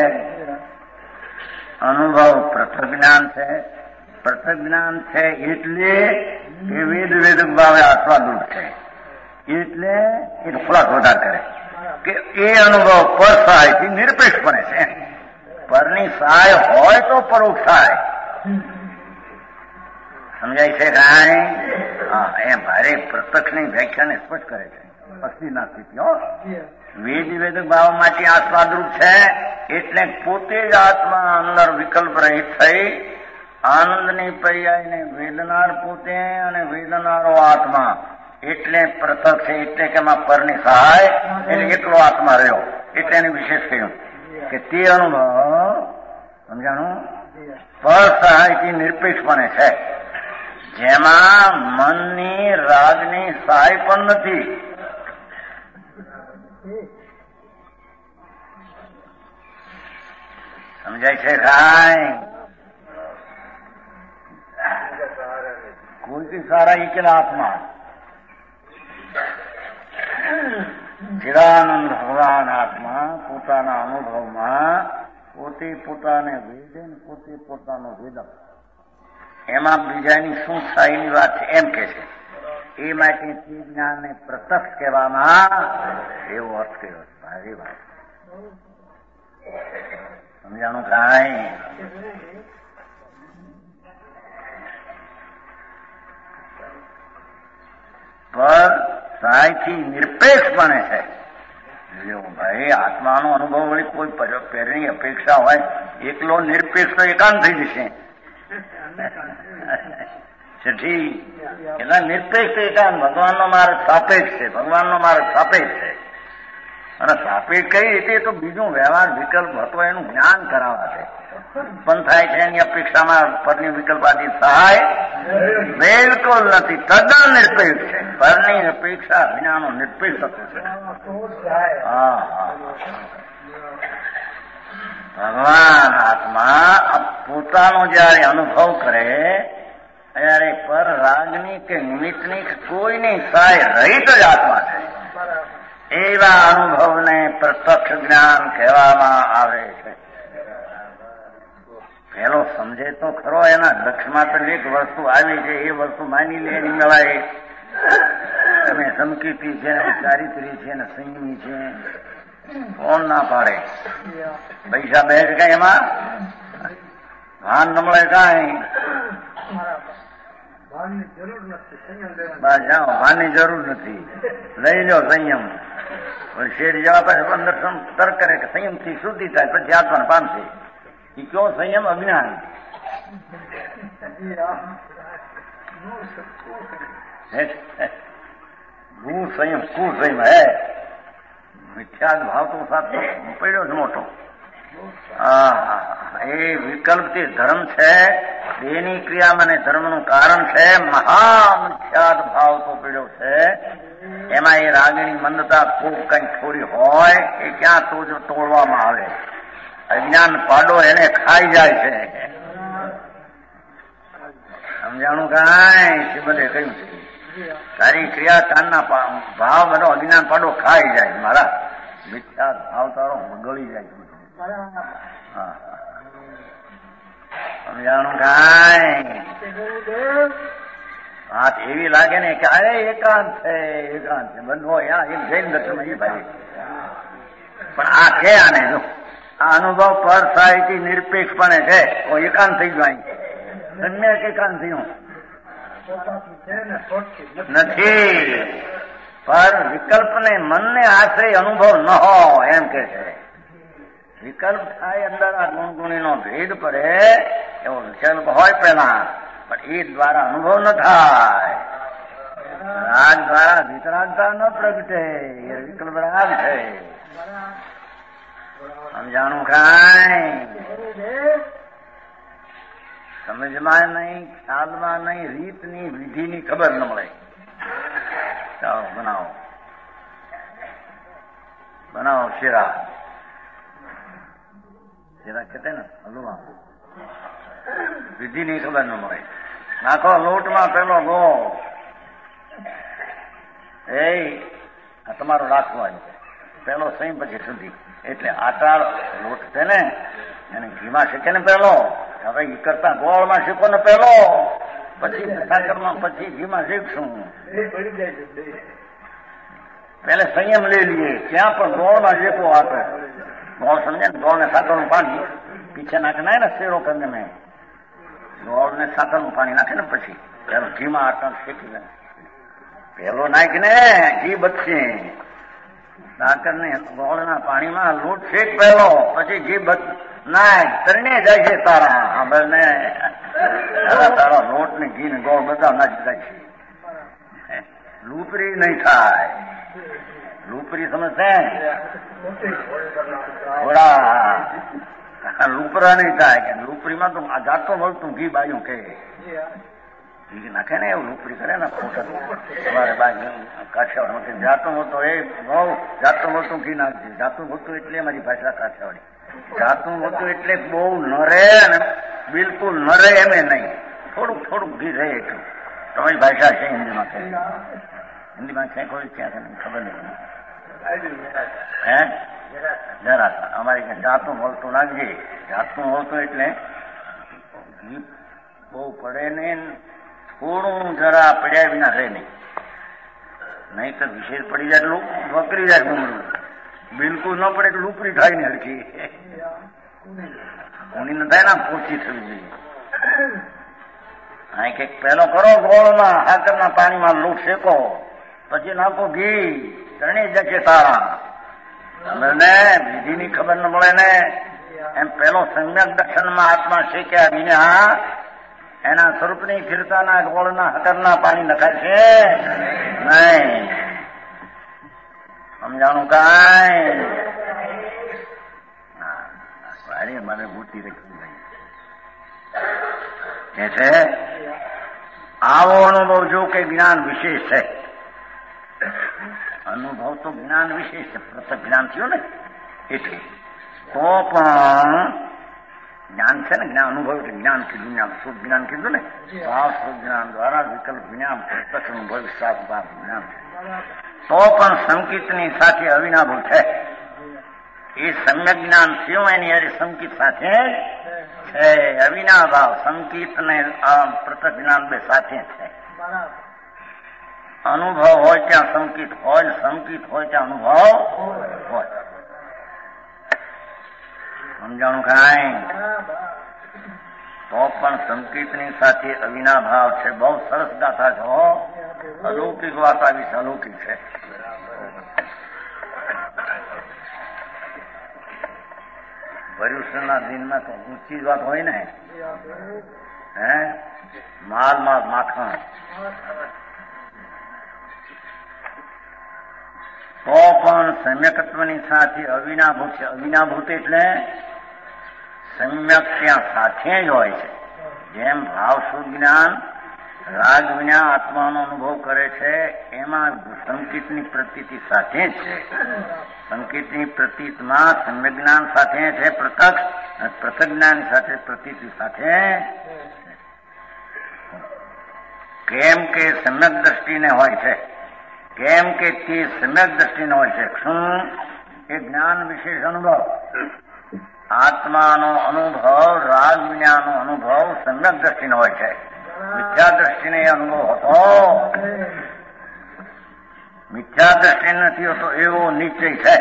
અનુભવ પૃથક જ્ઞાન છે. પૃથક જ્ઞાન છે એટલે એ વેદ વેદક ભાવે આસ્વાદરૂપ છે, એટલે એ ખુલાસ વધાર કરે કે એ અનુભવ પર સહાયથી નિરપેક્ષપણે છે. પરની સહાય હોય તો પરોક્ષ થાય. સમજાય છે કાંઈ? હા એમ ભારે પ્રત્યક્ષની વ્યાખ્યાને સ્પષ્ટ કરે છે. અસ્થિના સ્થિતિઓ વેદ વેદક ભાવ માટે આસ્વાદરૂપ છે એટલે પોતે જ આત્મા અંદર વિકલ્પ રહિત થઈ આનંદની પર્યાયને વેદનાર પોતે અને વેદનારો આત્મા એટલે પૃથક છે. એટલે કે એમાં પરની સહાય એટલે એકલો આત્મા રહ્યો એટલે એને વિશેષ કહ્યું કે તે અનુભવ સમજાણું પર સહાયથી નિરપેક્ષપણે છે, જેમાં મનની રાગની સહાય પણ નથી. સમજાય છે કાંઈ? કોઈ સારા એકલા આત્મા ચિદાનંદ ભગવાન આત્મા પોતાના અનુભવમાં પોતે પોતાને વેદે ને પોતે પોતાનો વેદક એમાં બીજાની શું સ્થાયીની વાત છે એમ કે છે. એ માટે તે જ્ઞાનને પ્રત્યક્ષ કહેવામાં એવો અર્થ કર્યો છે. ભારી વાત સમજાણું કાંઈ? પર સહાયથી નિરપેક્ષ બને છે. ભાઈ આત્માનો અનુભવ વળી કોઈ પેરની અપેક્ષા હોય એકલો નિરપેક્ષ તો એકાંત થઈ જશે. એટલે નિરપેક્ષ એકાંત ભગવાનનો માર્ગ સાપેક્ષ છે. ભગવાનનો માર્ગ સાપેક્ષ છે અને સાપેક્ષ કઈ રીતે તો બીજું વ્યવહાર વિકલ્પ હતો એનું જ્ઞાન કરાવવા છે પણ થાય છે. એની અપેક્ષામાં પરની વિકલ્પાથી સહાય બિલકુલ નથી. તદ્દન નિરપેક્ષ છે. પરની અપેક્ષા વિનાનો નિરપેક્ષ થતું છે. હા હા ભગવાન આત્મા પોતાનો જયારે અનુભવ કરે ત્યારે પર રાગની કે નિમિત્તની કે કોઈની સહાય રહિત જ આત્મા છે. એવા અનુભવને પ્રત્યક્ષ જ્ઞાન કહેવામાં આવે છે. પેલો સમજે તો ખરો એના લક્ષમાં તો એક વસ્તુ આવી છે એ વસ્તુ માની લે એની મેળાએ તમે સંકીર્તિ છે ને ચારિત્રી છે ને સંયમી છે કોણ ના પાડે? પૈસા બે કઈ એમાં ભાન ન મળે કાંઈ? ભાનની જરૂર નથી. લઈ લો સંયમ. શેર જવા પાસે અંદર તર્ક કરે કે સંયમ થી શુદ્ધિ થાય પછી આત્માને પામશે. એ કયો સંયમ? અજ્ઞાન. ભૂ સંયમ કુ સંયમ હે મિથ્યાદ ભાવ તો સાથે પડ્યો જ મોટો. હા એ વિકલ્પથી ધર્મ છે. દેહની ક્રિયામાં અને ધર્મનું કારણ છે. મહા મિથ્યાદ ભાવ તો પડ્યો છે. એમાં એ રાગની મંદતા ખૂબ કઈ થોડી હોય એ ક્યાં તો તોડવામાં આવે. અજ્ઞાન પાડો એને ખાઈ જાય છે. સમજાણું કાંઈ? બધે કહ્યું છે તારી ક્રિયા તારના ભાવ બધો અજ્ઞાન પાડો ખાઈ જાય. મારા મિથ્યા ભાવ તારો બગડી જાય. હા સમજાણું કાંઈ? વાત એવી લાગે ને કે અરે એકાંત છે એકાંત છે બંધો યા એક જૈન દર્શન એ ભાઈ પણ આ કે આને જો આ અનુભવ પર સાહિત્ય નિરપેક્ષપણે છે તો એકાંત થઈ ગયું. સમ્યક એકાંત થયું નથી. પર વિકલ્પને મનને આશ્રય અનુભવ ન હોય એમ કે છે. વિકલ્પ થાય અંદર આ ગુણગુણીનો ભેદ પડે એવો વિકલ્પ હોય પેલા પણ એ દ્વારા અનુભવ ન થાય. રાગ દ્વારા વિતરાગતા ન પ્રગટે એ વિકલ્પ રાગ છે. સમજાણું કાંઈ? સમજમાં નહીં, ખ્યાલમાં નહીં, રીતની વિધિની ખબર ન મળે. ચાલો બનાવો બનાવો શીરા, શીરા કહેતે ને હલવા, વિધિ ની ખબર ન મળે. નાખો લોટમાં પેલો ગોળ, એ આ તમારો રાખવો પેલો સહી પછી સુધી, એટલે આટા લોટ છે ને એને ઘીમાં શેકે ને પેલો, હવે એ કરતા ગોળમાં શેકો ને પેલો, પછી સાકરમાં, પછી ઘીમાં શીખશું. પેલે સંયમ લઈ લઈએ, ત્યાં પણ ગોળમાં શેકો આપે. ગોળ સમજે ને, ગોળ ને સાકરનું પાણી પીછે નાખે નાય ને શેરો કરીને મેં ગોળ ને સાકરનું પાણી નાખે ને પછી પેલો ઘીમાં આટા શેકી લે, પેલો નાખીને ઘી બચશે. સાકર ને ગોળના પાણીમાં લોટ શેક પેલો, પછી ઘી બચ નાખ, તરને જાય છે તારા ને તારા લોટ ને ઘી ને ગોળ બધા નાખી જાય છે. લૂપરી નહીં થાય, લૂપરી સમજશે થોડા લૂપરા નહીં થાય કે લૂપરીમાં તો જાતો મળતું ઘી બાયું કે ઘી નાખે ને એવું લૂપરી કરે ને ખોટા તમારે બાજુ કાઠિયાવાડ જાતો મળતો એ બહુ જાતું મળતું ઘી નાખજે. જાતું મળતું એટલે અમારી ભાષા કાઠિયાવાડી, જાતું મળતું એટલે બહુ નરે ને બિલકુલ નરે એમે નહીં, થોડુંક થોડુંક ઘી રહે એટલું. તમારી ભાષા છે હિન્દીમાં કે હિન્દીમાં છે કોઈ ક્યાં ખબર નહીં હે જરા અમારી જાતું મળતું નાખજે. જાતું મળતું એટલે ઘી બહુ પડે ને થોડું જરા પડ્યા વિના રહે નહીં, નહીં તો વિશેષ પડી જાય એટલું વકરી જાય ડુંગળું, બિલકુલ ન પડે એટલે લૂપરી થાય ને હરખી ઊની ન થાય ને પોચી થવી જોઈએ. હા કંઈક પેલો કરો ગોળમાં સાકરના પાણીમાં લોટ શેકો, પછી નાખો ઘી, તણી જશે તારા. ને વિધિની ખબર ન મળે ને એમ પેલો સમ્યક દર્શનમાં આત્મા શેક્યા વિના એના સ્વરૂપની ફિરતાના ગોળના હકરના પાણી નખાય છે નહીં. સમજાણું કાંઈ મને બુદ્ધિ રાખી કે છે આવો અનુભવ જો કે જ્ઞાન વિશેષ છે. અનુભવ તો જ્ઞાન વિશેષ છે, પ્રત્યક્ષ જ્ઞાન થયું ને એટલે તો પણ જ્ઞાન છે ને જ્ઞાન અનુભવ એટલે જ્ઞાન કીધું, જ્ઞાન શુદ્ધ જ્ઞાન કીધું ને, ભાવ શુદ્ધ જ્ઞાન દ્વારા વિકલ્પ જ્ઞાન પ્રત્યક્ષ અનુભવ સાત ભાવ જ્ઞાન તો પણ સંકિતની સાથે અવિનાભૂ છે. એ સમ્યક જ્ઞાન થયું એની અરે સંકિત સાથે છે અવિનાભાવ. સંકિત ને પ્રત્યક્ષ જ્ઞાન બે સાથે છે. અનુભવ હોય ત્યાં સંકિત હોય, સંકિત હોય ત્યાં અનુભવ હોય. સમજાણું કાંઈ? તો પણ સંકિતની સાથે અવિનાભાવ છે. બહુ સરસ ગાથા છો, અલૌકિક વાત આવી છે, અલૌકિક છે. ભર્યુષણના દિનમાં તો ઊંચી જ વાત હોય ને, હે માલ માલ માખણ. તો પણ સમ્યકત્વની સાથે અવિનાભૂત છે. અવિનાભૂત એટલે સમ્યક ત્યાં સાથે જ હોય છે. જેમ ભાવ શુદ્ધ જ્ઞાન રાગ વિના આત્માનો અનુભવ કરે છે એમાં સંકિતની પ્રતીતિ સાથે જ છે. સંકિતની પ્રતીતમાં સમ્યક જ્ઞાન સાથે છે પ્રત્યક્ષ, અને પ્રત્યક્ષ જ્ઞાન સાથે પ્રતીતિ સાથે. કેમ કે સમ્યક દ્રષ્ટિને હોય છે, કેમ કે તે સમ્યક દ્રષ્ટિને હોય છે. શું? એ જ્ઞાન વિશેષ અનુભવ, આત્માનો અનુભવ, રાગ વિનાનો અનુભવ સમ્યક દ્રષ્ટિનો હોય છે. મિથ્યા દ્રષ્ટિને એ અનુભવ હતો, મિથ્યા દ્રષ્ટિ નથી હોતો એવો નિશ્ચય છે.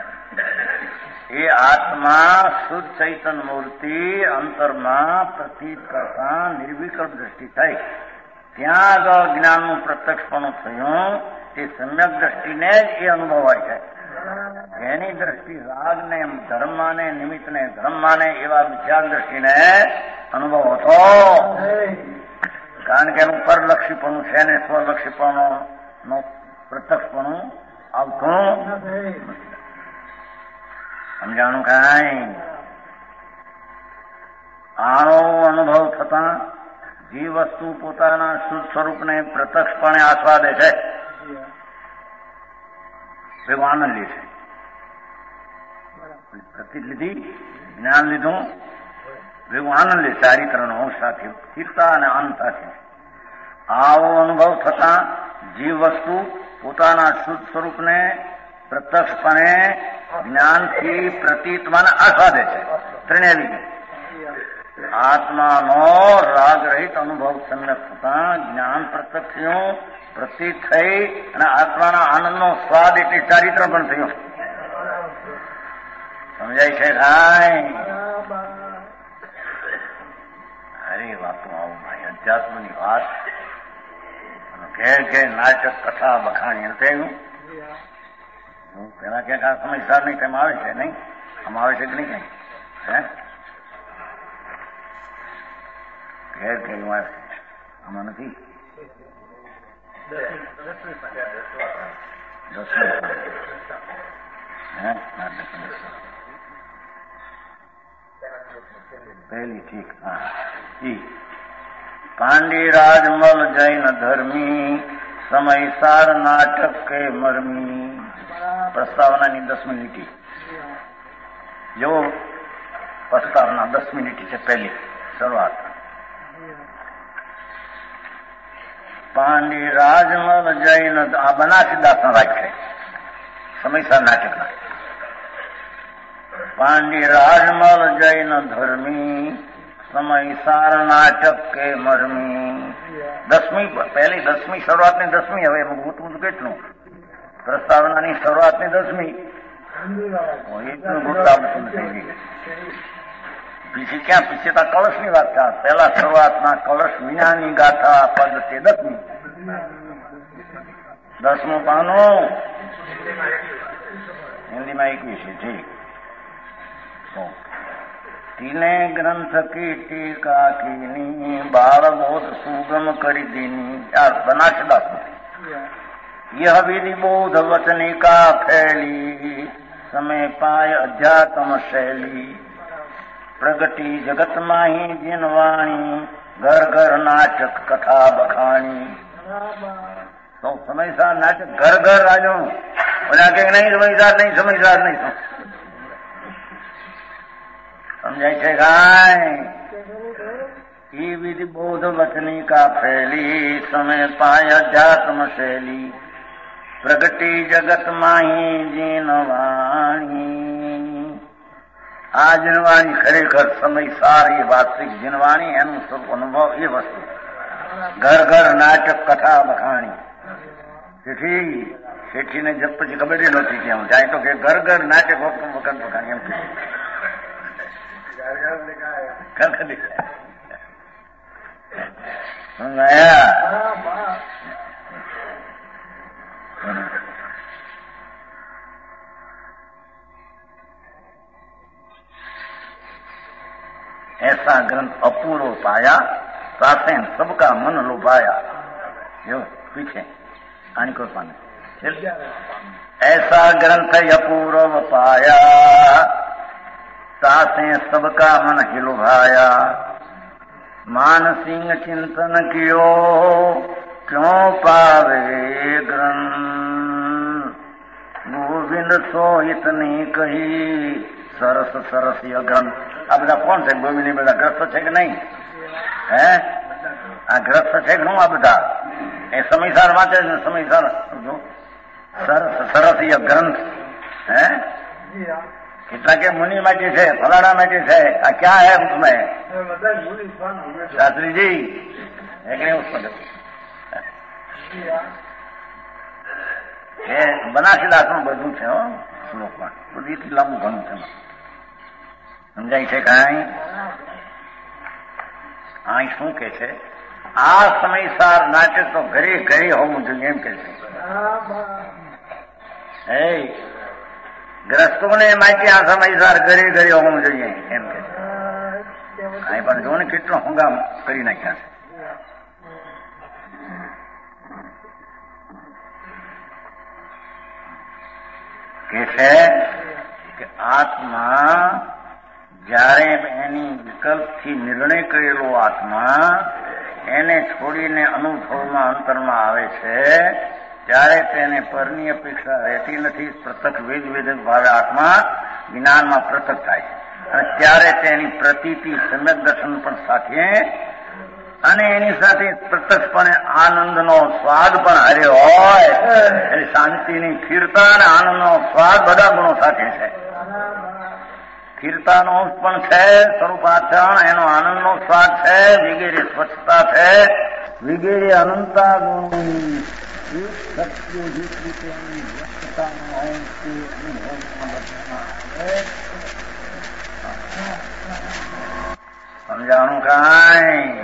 એ આત્મા શુદ્ધ ચૈતન્ય મૂર્તિ અંતરમાં પ્રતીત કરતા નિર્વિકલ્પ દ્રષ્ટિ થઈ, ત્યાં આગળ જ્ઞાનનું પ્રત્યક્ષપણું થયું. તે સમ્યક દ્રષ્ટિને જ એ અનુભવ હોય છે. એની દ્રષ્ટિ રાગને, ધર્મને, નિમિત્તને, ધર્મને એવા મિથ્યા દ્રષ્ટિને અનુભવ હતો. કારણ કે એનું પરલક્ષીપણું છે ને સ્વલક્ષીપણું નો પ્રત્યક્ષપણું આવતું. સમજાણું કાંઈ? આનો અનુભવ થતા જે વસ્તુ પોતાના શુદ્ધ સ્વરૂપને પ્રત્યક્ષપણે આસ્વાદે છે, એવો આનંદ લે છે. પ્રતિ લીધી, જ્ઞાન લીધું, ભેગું આનંદ લે ચારિત્રનો અંશ સાથે, સ્થિરતા અને આનંદ સાથે. આવો અનુભવ થતા જીવ વસ્તુ પોતાના શુદ્ધ સ્વરૂપને પ્રત્યક્ષપણે જ્ઞાનથી પ્રતીતમાન આસ્વાદે છે. ત્રણેય આત્માનો રાગ રહિત અનુભવ સમ્યક થતા જ્ઞાન પ્રત્યક્ષ થયું, પ્રતીત થઈ અને આત્માના આનંદનો સ્વાદ એટલે ચારિત્ર પણ થયું. સમજાય છે ભાઈ? અરે વાતો આવું ભાઈ, અધ્યાત્મની વાત ઘેર ઘેર નાટક કથા બખાણી થયું. પેલા ક્યાંક આ સમજદાર નહીં તેમ આવે છે નહીં? આમાં આવે છે કે નહીં? હે ઘેર ઘેર આવે છે, આમાં નથી. પહેલી ઠીક. હા, પાંડી રાજમલ જૈન ધર્મી સમયસાર નાટક કે મરમી. પ્રસ્તાવનાની દસમી લીટી જો પ્રસ્તાવના દસમી લીટી છે, પહેલી શરૂઆત. પાંડી રાજમલ જૈન, આ બનાસીદાસનો રાગ છે સમયસાર નાટકના. પાંડી રાજમલ જૈન ધર્મી સમયસાર નાટક કે મરમી. દસમી પહેલી દસમી શરૂઆતની દસમી. હવે ગોતવું કેટલું? પ્રસ્તાવનાની શરૂઆતની દસમી. એટલું ગોતતા નથી. પીછી ક્યાં? પીછી તો કળશની વાત છે. પહેલા શરૂઆતના કળશ વિનાની ગાથા પદ તે દસમી. દસમું પાનું હિન્દીમાં એકવીસ. ઠીક. તીને ગ્રંથ કી ટીકા કીની બાળબોધ સુગમ કરી દીની. આ બનાસદાસ यह विधि बोध वचनिका फैली समय पाय अध्यात्म शैली प्रगति जगत माही जिनवाणी घर घर नाटक कथा बखाणी. तो समयसार नाटक घर घर राजो बोला के नहीं समयसार नहीं समयसार नहीं समझाय છે ગાય. ये विधि बोध वचनिका फैली समय पाय अध्यात्म शैली प्रगति जगत माही जिनवाणी. આ જીનવાણી ખરેખર સમયસાર એ વાસ્તવિક જીનવાણી, એનું સ્વરૂપ અનુભવ એ વસ્તુ. ઘર ઘર નાટક કથા બખાણી. તેથી શેઠીને જપ પછી ખબર નહોતી કેમ જાય તો કે ઘર ઘર નાટક વખત વખત બખાણી એમ ऐसा ग्रंथ अपूर्व पाया प्राचीन सबका मन लुभाया. जो पीछे आनी को पाने ऐसा ग्रंथ अपूर्व पाया तासे सबका मन ही लुभाया. मानसिंह चिंतन कियो क्यों पावे ग्रंथ गोविंद सो इतनी कही सरस सरस य ग्रंथ. આ બધા કોણ છે? ગોવિંદ બધા ગ્રસ્ત છે કે નહીં? હે આ ગ્રસ્ત છે કે હું? આ બધા એ સમયસાર વાંચે છે. સમયસાર સરસ સરસ ય ગ્રંથ. હે કેટલા કે મુનિ માટે છે, ફલાણા માટે છે. આ ક્યાં હે उसमें? शास्त्री जी है कि नहीं? उसमें એ બનાસીદાસ નું બધું છે હો શ્લોકમાં. બધું એટલી લાંબુ ઘણું છે. સમજાય છે કાંઈ? અહીં શું કે છે? આ સમયસાર નાટક તો ઘરે ઘરે હોવું જોઈએ એમ કે છે. હે ગ્રસ્તોને માટે આ સમયસાર ઘરે ઘરે હોવું જોઈએ એમ કે છે. અહીં પણ જો ને કેટલો હંગામ કરી નાખ્યા છે. કે છે કે આત્મા જ્યારે એની વિકલ્પથી નિર્ણય કરેલો આત્મા એને છોડીને અનુભવમાં અંતરમાં આવે છે ત્યારે તેને પરની અપેક્ષા રહેતી નથી. પ્રત્યક્ષ વેદ વેદક ભાવે આત્મા જ્ઞાનમાં પ્રતક થાય છે. અને ત્યારે તેની પ્રતીતિ સમ્યક દર્શન પણ સાથે અને એની સાથે પ્રત્યક્ષપણે આનંદનો સ્વાદ પણ હારે હોય. એટલે શાંતિની સ્થિરતા અને આનંદનો સ્વાદ બધા ગુણો સાથે છે. સ્થિરતાનો અંશ પણ છે, સ્વરૂપાચરણ, એનો આનંદનો સ્વાદ છે, વગેરે સ્વચ્છતા છે, વગેરે અનંતા ગુણોની સમજાણું કાંઈ?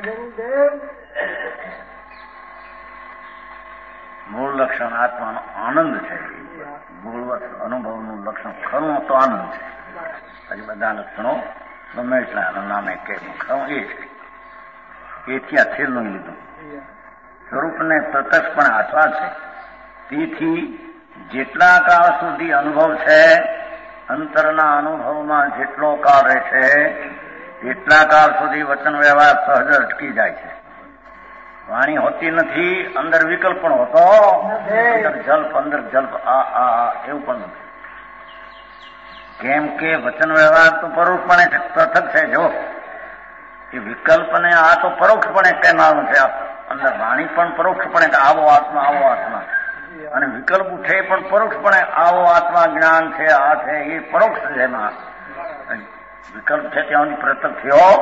મૂળ લક્ષણ આત્માનો આનંદ છે. મૂળ અનુભવનું લક્ષણ ખરું તો આનંદ છે. હજી બધા લક્ષણો ગમે એટલા નામે કે ખરું એ છે. એથી આ છેલ્લું લીધું. સ્વરૂપને પ્રત્યક્ષ પણ આસ્વાદ છે. તેથી જેટલા કાળ સુધી અનુભવ છે, અંતરના અનુભવમાં જેટલો કાળ રહે છે એટલા કાળ સુધી વચન વ્યવહાર સહજ અટકી જાય છે. વાણી હોતી નથી, અંદર વિકલ્પ પણ હોતો, અંદર જલ્પ અંદર જલ્પ આ આ એવું પણ નથી. કેમ કે વચન વ્યવહાર તો પરોક્ષપણે પૃથક છે. જો એ વિકલ્પને આ તો પરોક્ષપણે કહેનારું છે. અંદર વાણી પણ પરોક્ષપણે આવો આત્મા આવો આત્મા, અને વિકલ્પ ઉઠે પણ પરોક્ષપણે આવો આત્મા જ્ઞાન છે, આ છે, એ પરોક્ષ છે. એમાં વિકલ્પ છે ત્યાંથી પ્રત્યક્ષ થયો.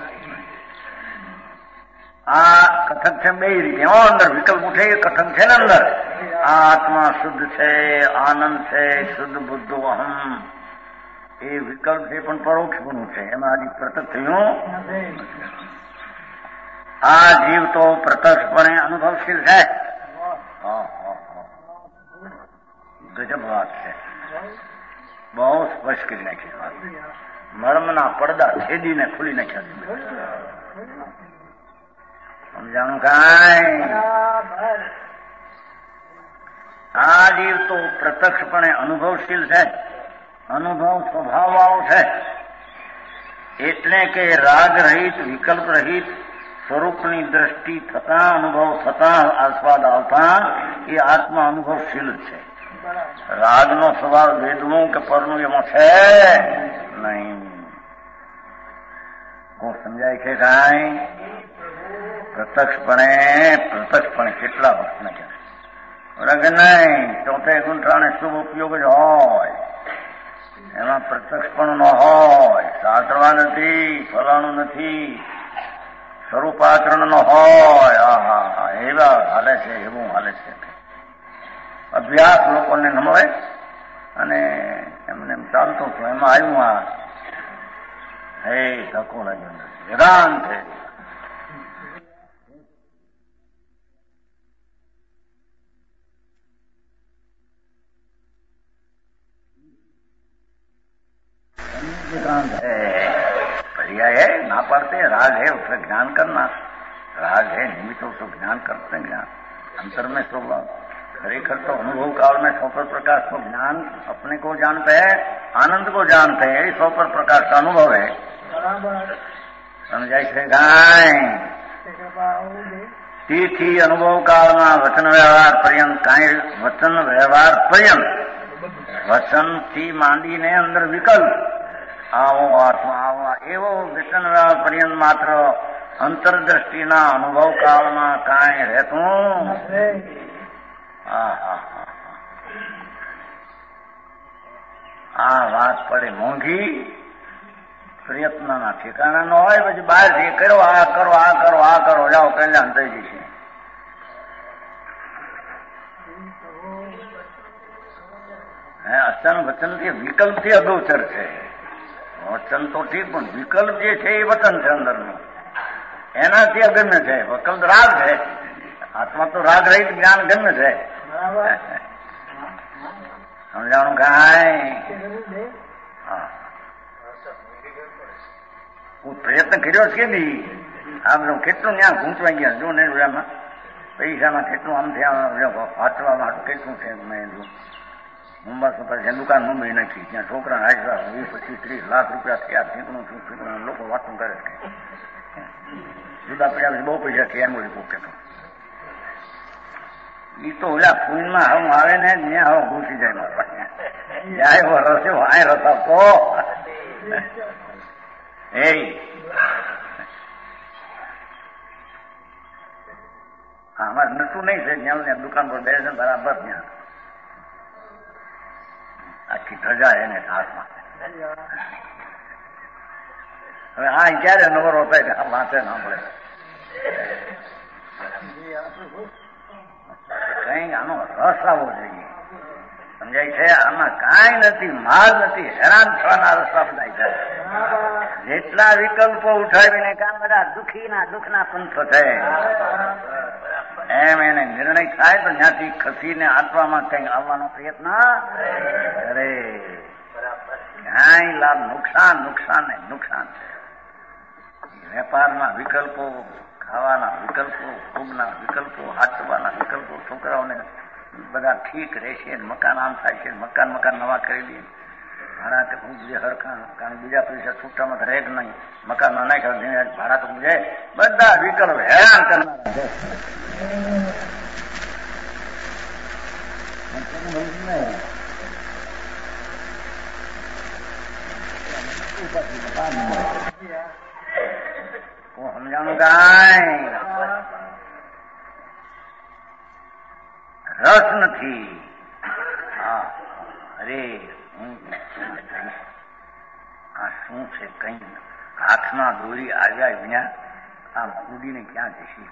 આ કથક છે બે રીતે. અંદર વિકલ્પ ઉઠે એ કથક છે ને. અંદર આ આત્મા શુદ્ધ છે, આનંદ છે, શુદ્ધ બુદ્ધો અહમ, એ વિકલ્પ છે પણ પરોક્ષ ગુણ છે. એમાં હજી પ્રત્યક્ષ થયું. આ જીવ તો પ્રત્યક્ષપણે અનુભવશીલ છે. ગજબ વાત છે. બહુ સ્પષ્ટ કરી નાખી વાત. મર્મના પડદા છેદીને ખુલી નાખ્યા. સમજાણું કાંઈ? આ જીવ તો પ્રત્યક્ષપણે અનુભવશીલ છે, અનુભવ સ્વભાવવાળો છે. એટલે કે રાગ રહિત, વિકલ્પ રહિત સ્વરૂપની દ્રષ્ટિ થતા, અનુભવ થતા, આસ્વાદ આવતા એ આત્મા અનુભવશીલ છે. રાગનો સ્વભાવ વેદનું કે પરનું એમાં છે નહીં. હું સમજાય છે કાંઈ? પ્રત્યક્ષપણે પ્રત્યક્ષપણે કેટલા વખત ના કહેવાય કે નહીં. ચોથે ગુંઠાણે શુભ ઉપયોગ જ હોય, એમાં પ્રત્યક્ષપણ ન હોય. સાસરવા નથી, ફલાણું નથી, સ્વરૂપાચરણ ન હોય. હા હા હા એવા હાલે છે, એવું હાલે છે. અભ્યાસ લોકોને ન મળે અને એમને એમ ચાલતો હતો. એમાં આવ્યું આ હે ધક્કો લાગ્યો, હેરાન છે. पर्याय है, ना पढ़ते राग है उसका ज्ञान करना. राग है निमित्त उसको ज्ञान करते हैं. ज्ञान अंतर में स्वभाव खरेखर तो अनुभव काल में सौ पर प्रकाश को ज्ञान अपने को जानते हैं, आनंद को जानते हैं. यही सौ पर प्रकाश का अनुभव है. समझाय છે કાંઈ? તેથી અનુભવ કાળમાં વચન વ્યવહાર પર્યંત કાંઈ વચન વ્યવહાર પર્યંત વચનથી માંડીને અંદર વિકલ્પ આવો આત્મા આવો એવો વચન વ્યવહાર પર્યંત માત્ર અંતરદ્રષ્ટિના અનુભવ કાળમાં કાંઈ રહેતું. હા હા હા આ વાત પડે મોંઘી, પ્રયત્નના ઠેકાણા ન હોય. પછી બહારથી કરો આ કરો આ કરો આ કરો જાઓ કલ્યાણ થઈ જશે. હે અચન વચનથી વિકલ્પથી અગોચર છે. વચન તો ઠીક પણ વિકલ્પ જે છે એ વચન છે અંદરનું, એનાથી અગમ્ય છે. વિકલ્પ રાગ છે. આત્મા તો રાગ રહિત જ્ઞાન ગમ્ય છે. સમજાણું કાંઈ? હા હું પ્રયત્ન કર્યો છે કે આમ કેટલું ત્યાં ગૂંચવાઈ ગયા. જો ને એમાં પૈસામાં કેટલું આમ થયા વાંચવા માટે કેટલું છે. મેં મુંબઈ પછી દુકાન મુંબઈ નાખી, ત્યાં છોકરા હાજરા વીસ પચીસ ત્રીસ લાખ રૂપિયા થયા. ઠીકણું શું ઠીકણું લોકો વાતું કરે છે. જુદા પડ્યા પછી બહુ પૈસા થયા એમ બોલી પોકે તો એ તો ઓલા ફૂલમાં હમ આવે ને ત્યાં હવે ઘૂસી જાય. જાય એવો રસ એવો આ રસ આપો એ અમારે નતું નહીં છે જ્યાં દુકાન પર બે છે બરાબર ત્યાં આખી ધજા એને હાથમાં. હવે આ ક્યારે નવરો થાય કે આ વાંચે ના મળે કઈ આનો રસ આવવો જોઈએ. સમજાય છે? આમાં કાંઈ નથી, માલ નથી, હેરાન થવાના રસ્તા બધા છે. જેટલા વિકલ્પો ઉઠાવીને કામ બધા દુઃખીના દુઃખના પંથો થાય એમ એને નિર્ણય થાય તો ત્યાંથી ખસીને આત્મામાં કઈ આવવાનો પ્રયત્ન અરે ક્યાંય લાભ નુકસાન નુકસાન ને નુકસાન છે. વેપારના વિકલ્પો, ખાવાના વિકલ્પો, ભોગના વિકલ્પો, હાચવાના વિકલ્પો, છોકરાઓને બધા ઠીક રહેશે, મકાન આમ થાય છે, મકાન મકાન નવા કરી દે, ભાડા તો પૂજે હરખા, કારણ બીજા પૈસા છૂટામાં તો રહે જ નહીં, મકાનમાં નહીં કરે ભાડા તો પૂજે, બધા વિકલ્પ હેરાન કરનારા છે. સમજાણું કાંઈ રસ નથી. હા અરે આ શું છે? કઈ હાથમાં દોરી આવ્યા વિના આ કૂદીને ક્યાં જશે?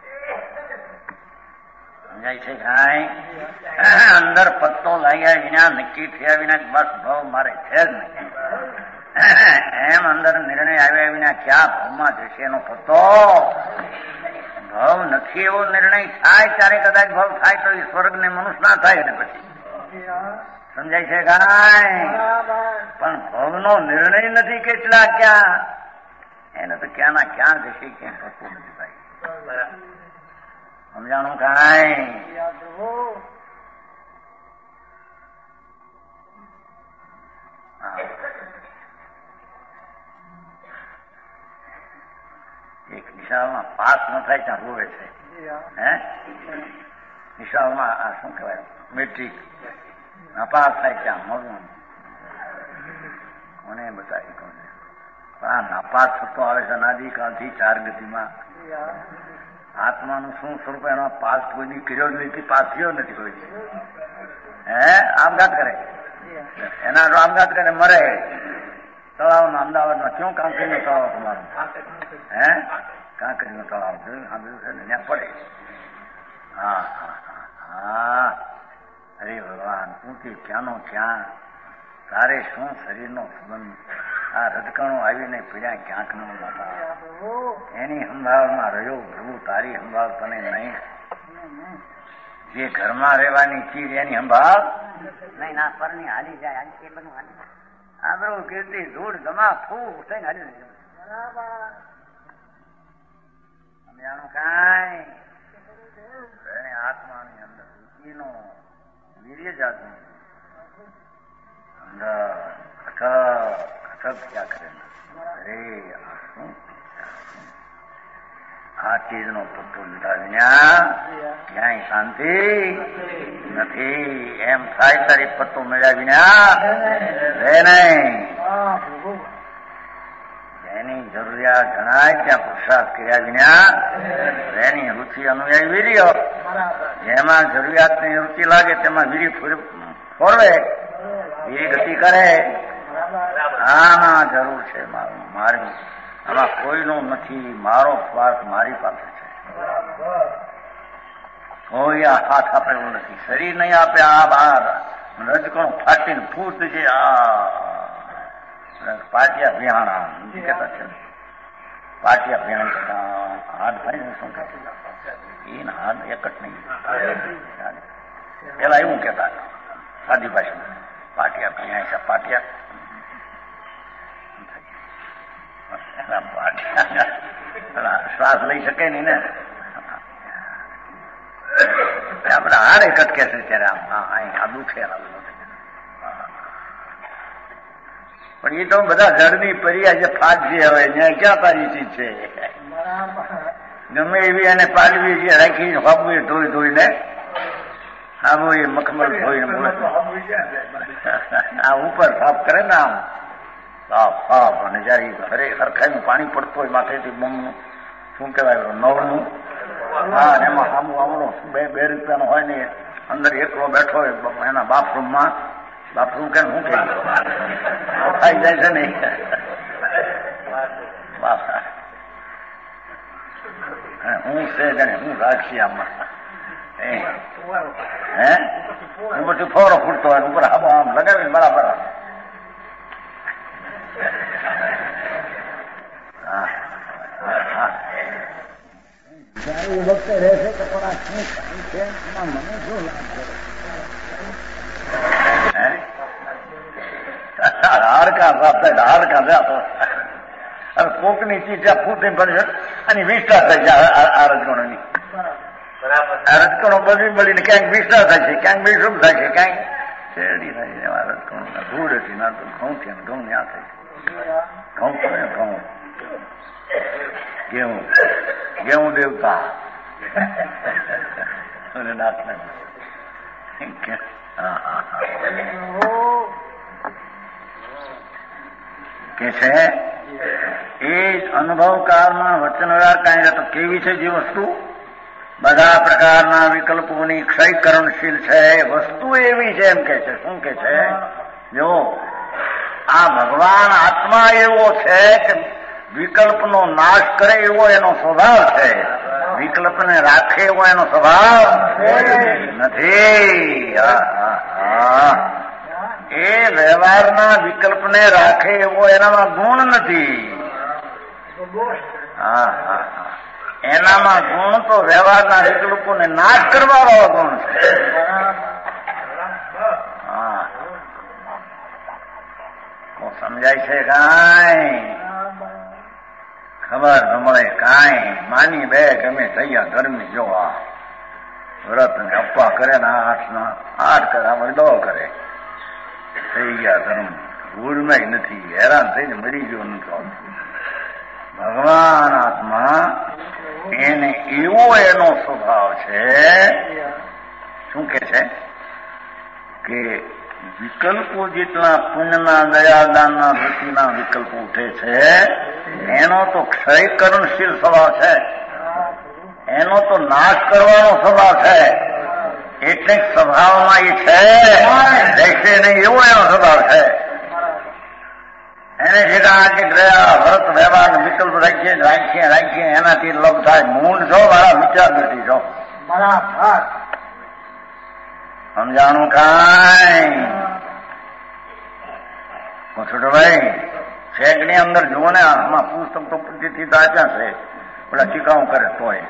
સમજાય છે કાંઈ? અંદર પત્તો લાગ્યા વિના, નક્કી થયા વિના બસ ભાવ મારે છે જ નહીં એમ અંદર નિર્ણય આવ્યા વિના ક્યાં ભાવમાં જશે એનો પત્તો? ભાવ નથી એવો નિર્ણય થાય ત્યારે કદાચ ભાવ થાય તો એ સ્વર્ગ ને મનુષ્ય ના થાય ને પછી. સમજાય છે કાંઈ? પણ ભાવનો નિર્ણય નથી કેટલા ક્યાં, એને તો ક્યાં ના ક્યાં જશે ક્યાં થતું નથી ભાઈ. સમજાણું કાંઈ? એક નિશાળમાં પાસ ન થાય ત્યાં રોવે છે. હે નિશાળમાં આ શું કહેવાય મેટ્રિક નાપાસ થાય ત્યાં મળવું કોને બતાવી કોને. પણ આ નાપાસ થતો આવે છે અનાદિકાળથી ચાર ગતિમાં. આત્માનું શું સ્વરૂપ? એનો પાસ કોઈની કર્યો જ નથી, પાસ થયો નથી કોઈ. હે આપઘાત કરે, એના આપઘાત કરે મરે. તળાવમાં અમદાવાદમાં ક્યું કામ કરીને તળાવ તમારું? હે કાંકરીનું તળાવ જોયું સાંભળ્યું છે ને ત્યાં પડે. હા હા હા અરે ભગવાન તું તે ક્યાંનો ક્યાં, તારે શું શરીરનો સંબંધ? આ રજકણો આવીને પીડ્યા ક્યાંક નો નતા, એની સંભાળમાં રહ્યો પ્રભુ, તારી સંભાળ તને નહીં. જે ઘરમાં રહેવાની ચીજ એની સંભાળ નહીં, ના પરની હાલી જાય એ બધું હાલી આબરૂ કીર્તિ ધૂળ ગમા ફૂ થઈને હાલી સમજાણું કાંઈ? એને આત્માની અંદર રુચિનો વીર્ય જાતનું અંદર ખટક ખટક ક્યાં કરે અરે શું આ ચીજનો પત્તો લીધા વિના ક્યાંય શાંતિ નથી. એમ થાય તારી પત્તો મેળ્યા વિના રહે નહીં. એની જરૂરિયાત જણાય ત્યાં પુરુષાર્થ કર્યા વિના એની રુચિ અનુયાયી વીર્ય, જેમાં જરૂરિયાતની રુચિ લાગે તેમાં વીરી ફોરવે, વીરી ગતિ કરે. આમાં જરૂર છે મારું મારી, આમાં કોઈનું નથી, મારો સ્વાર્થ મારી પાસે છે. કોઈ આ હાથ આપે એવું નથી, શરીર નહીં આપે. આ બાર રજકણું ફાટીને ફૂટ છે. આ પાટિયા ભિયાણા કેતા છે, પાટિયા ભિયાણ કરતા હાથ ભાઈ ને શું કહેતા એને હાથ એક જ નહીં. પેલા એવું કેતા સાદી ભાષામાં પાટિયા ભિયાણ છે, પાટિયા શ્વાસ લઈ શકે નઈ ને. આપડે હાર એક જ કે છે ત્યારે આ દુખે. પણ એ તો બધા જળની પર્યા જે ફાટશે હવે ત્યાં ક્યાં તારી ચીજ છે? ગમે એવી એને પાડવી છે રાખી વાપવી ધોઈ ધોઈને આબુ એ મખમલ ધોઈને બોલે આ ઉપર સાફ કરે ને આમ સાફ સાફ અને જયારે ઘરે હરખાઈનું પાણી પડતું હોય માથેથી બમનું શું કહેવાય નવનું હા એમાં આમું આવડો બે બે રૂપિયાનો હોય ને અંદર એકલો બેઠો હોય એના બાથરૂમમાં બાથરૂમ કે શું કહે ખાઈ જાય છે ને બાપા હું છે જાણે હું રાખી આમાં હે પછી ફોરો ફૂટતો હોય ઉપર હાબો આમ લગાવીને બરાબર એ વખતે રહેશે કે પણ આ શું કામ છે એમાં મને શું લાગશે હાડકા સાફ થાય હાડકા જાતો હવે કોકની ચીજા ફૂટી પડશે અને વિસ્ટાર થઈ જાય આ રજગણોની આ રજગણો બધી મળીને ક્યાંક વિસ્ટાર થાય છે ક્યાંક બેસુમ થાય છે ક્યાંક શેરડી થાય છે એવા રજગણો ધૂળ હતી ના તો ઘઉં છે ઘઉં ને આ થાય ઘઉં કરે ઘઉં गेहूं गेहूं देवता કે છે એ અનુભવ કાળમાં વચન વ્યવહાર કાંઈ તો કેવી છે જે વસ્તુ બધા પ્રકારના વિકલ્પોની ક્ષયકરણશીલ છે વસ્તુ એવી છે એમ કે છે શું કે છે જો આ ભગવાન આત્મા એવો છે કે વિકલ્પનો નાશ કરે એવો એનો સ્વભાવ છે વિકલ્પને રાખે એવો એનો સ્વભાવ નથી એ વ્યવહારના વિકલ્પને રાખે એવો એનામાં ગુણ નથી હા હા એનામાં ગુણ તો વ્યવહારના વિકલ્પોને નાશ કરવા વાળો ગુણ છે હા સમજાય છે કાંઈ ખબર ન મળે કાંઈ માની બે ગમે તૈયાર ધર્મી જો આ વ્રત ને અપ્પા કરે ને આઠ ના આઠ કરે આમાં દો કરે થઈ ગયા ધર્મ ભૂલમાં નથી હેરાન થઈને મરી ગયો નથી ભગવાન આત્મા એને એવો એનો સ્વભાવ છે શું કે છે કે વિકલ્પો જેટલા પુણ્યના દયાદાનના વૃત્તિના વિકલ્પો ઉઠે છે એનો તો ક્ષયકરણશીલ સ્વભાવ છે એનો તો નાશ કરવાનો સ્વભાવ છે એટલે સ્વભાવમાં એ છે રહેશે નહીં એવો એનો સ્વભાવ છે એને જેટલા કે ગયા વ્રત વ્યવહાર વિકલ્પ રાખીએ રાખીએ રાખીએ એનાથી લોભ થાય મૂળ છો મારા વિચાર નથી છો બરાબર સમજાણું કાંઈ છોટો ભાઈ શેકની અંદર જુઓ ને આમાં પુસ્તક તો પદ્ધતિ તાચા છે પેલા ચીકાઉ કરે તોય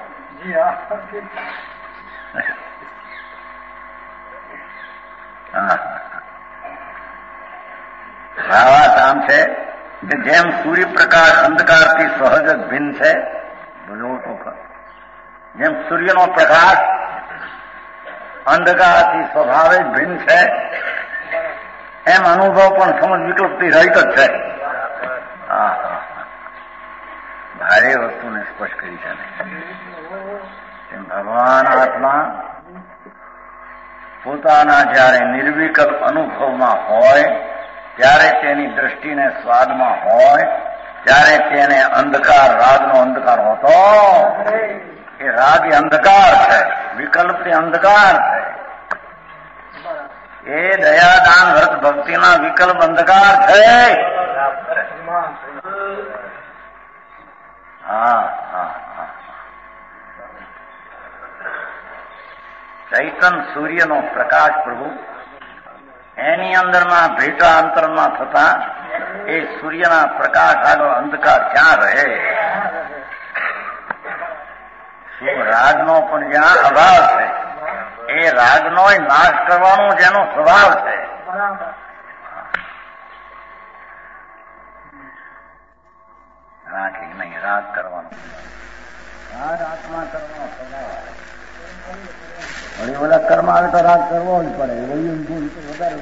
આ વાત આમ છે કે જેમ સૂર્યપ્રકાશ અંધકારથી સહજ જ ભિન્ન છે જેમ સૂર્યનો પ્રકાશ અંધકારથી સ્વભાવે ભિન્ન છે એમ અનુભવ પણ સમજ વિકલ્પથી રહિત જ છે હા ભારે વસ્તુને સ્પષ્ટ કરી છે તેમ ભગવાન આત્મા પોતાના જયારે નિર્વિકલ્પ અનુભવમાં હોય ત્યારે તેની દ્રષ્ટિને સ્વાદમાં હોય ત્યારે તેને અંધકાર રાગનો અંધકાર હોતો એ રાગ એ અંધકાર છે વિકલ્પ એ અંધકાર છે એ દયાદાન વ્રત ભક્તિના વિકલ્પ અંધકાર છે હા હા હા ચૈતન સૂર્યનો પ્રકાશ પ્રભુ એની અંદરમાં ભેટા અંતરમાં થતા એ સૂર્યના પ્રકાશ આગળ અંધકાર ક્યાં રહે શું રાગનો પણ જ્યાં અભાવ છે એ રાગનો નાશ કરવાનો જેનો સ્વભાવ છે રાખી નહીં રાગ કરવાનો રાગ આત્મા કરવાનો સ્વભાવ વળી બધા કર્મ આવે તો રાગ કરવો જ પડે વયું ભૂલ તો વધારે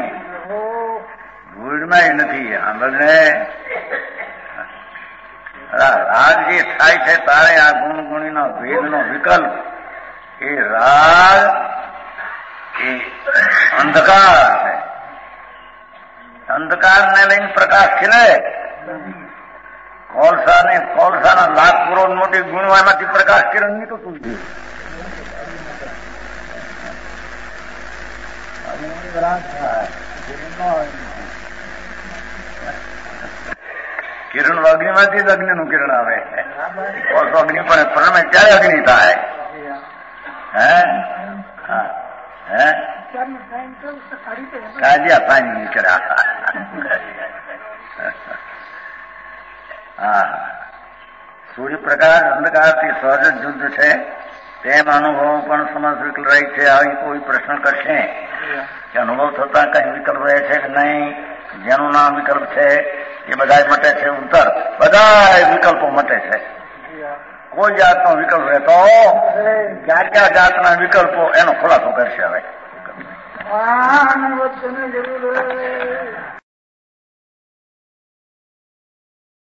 ભૂલમાં નથી આંબળને રાગ જે થાય છે તારે આ ગુણ ગુણીનો ભેદનો વિકલ્પ એ રાગ એ અંધકાર છે. અંધકારને લઈને પ્રકાશ ખીલે. કોલસાને કોલસાના લાખ કરોડ મોટી ગુણવામાંથી પ્રકાશ કિરણ નીકળતું છે. કિરણ અગ્નિમાંથી જ અગ્નિનું કિરણ આવે. કોલસો અગ્નિ પણ પ્રણમે ત્યારે અગ્નિ થાય. હે હે કાજિયા પાણી નીકળ્યા. હા, સૂર્યપ્રકાશ અંધકારથી સહજ જુદ્ધ છે તેમ અનુભવ પણ સમજ વિકલ્પ રહી છે. આવી કોઈ પ્રશ્ન કરશે કે અનુભવ થતા કઈ વિકલ્પ રહે છે કે નહીં, જેનું નામ વિકલ્પ છે એ બધા મટે છે. ઉત્તર બધા વિકલ્પો મટે છે. કોઈ જાતનો વિકલ્પ રહેતો ક્યાં ક્યાં જાતના વિકલ્પો એનો ખુલાસો કરશે હવે.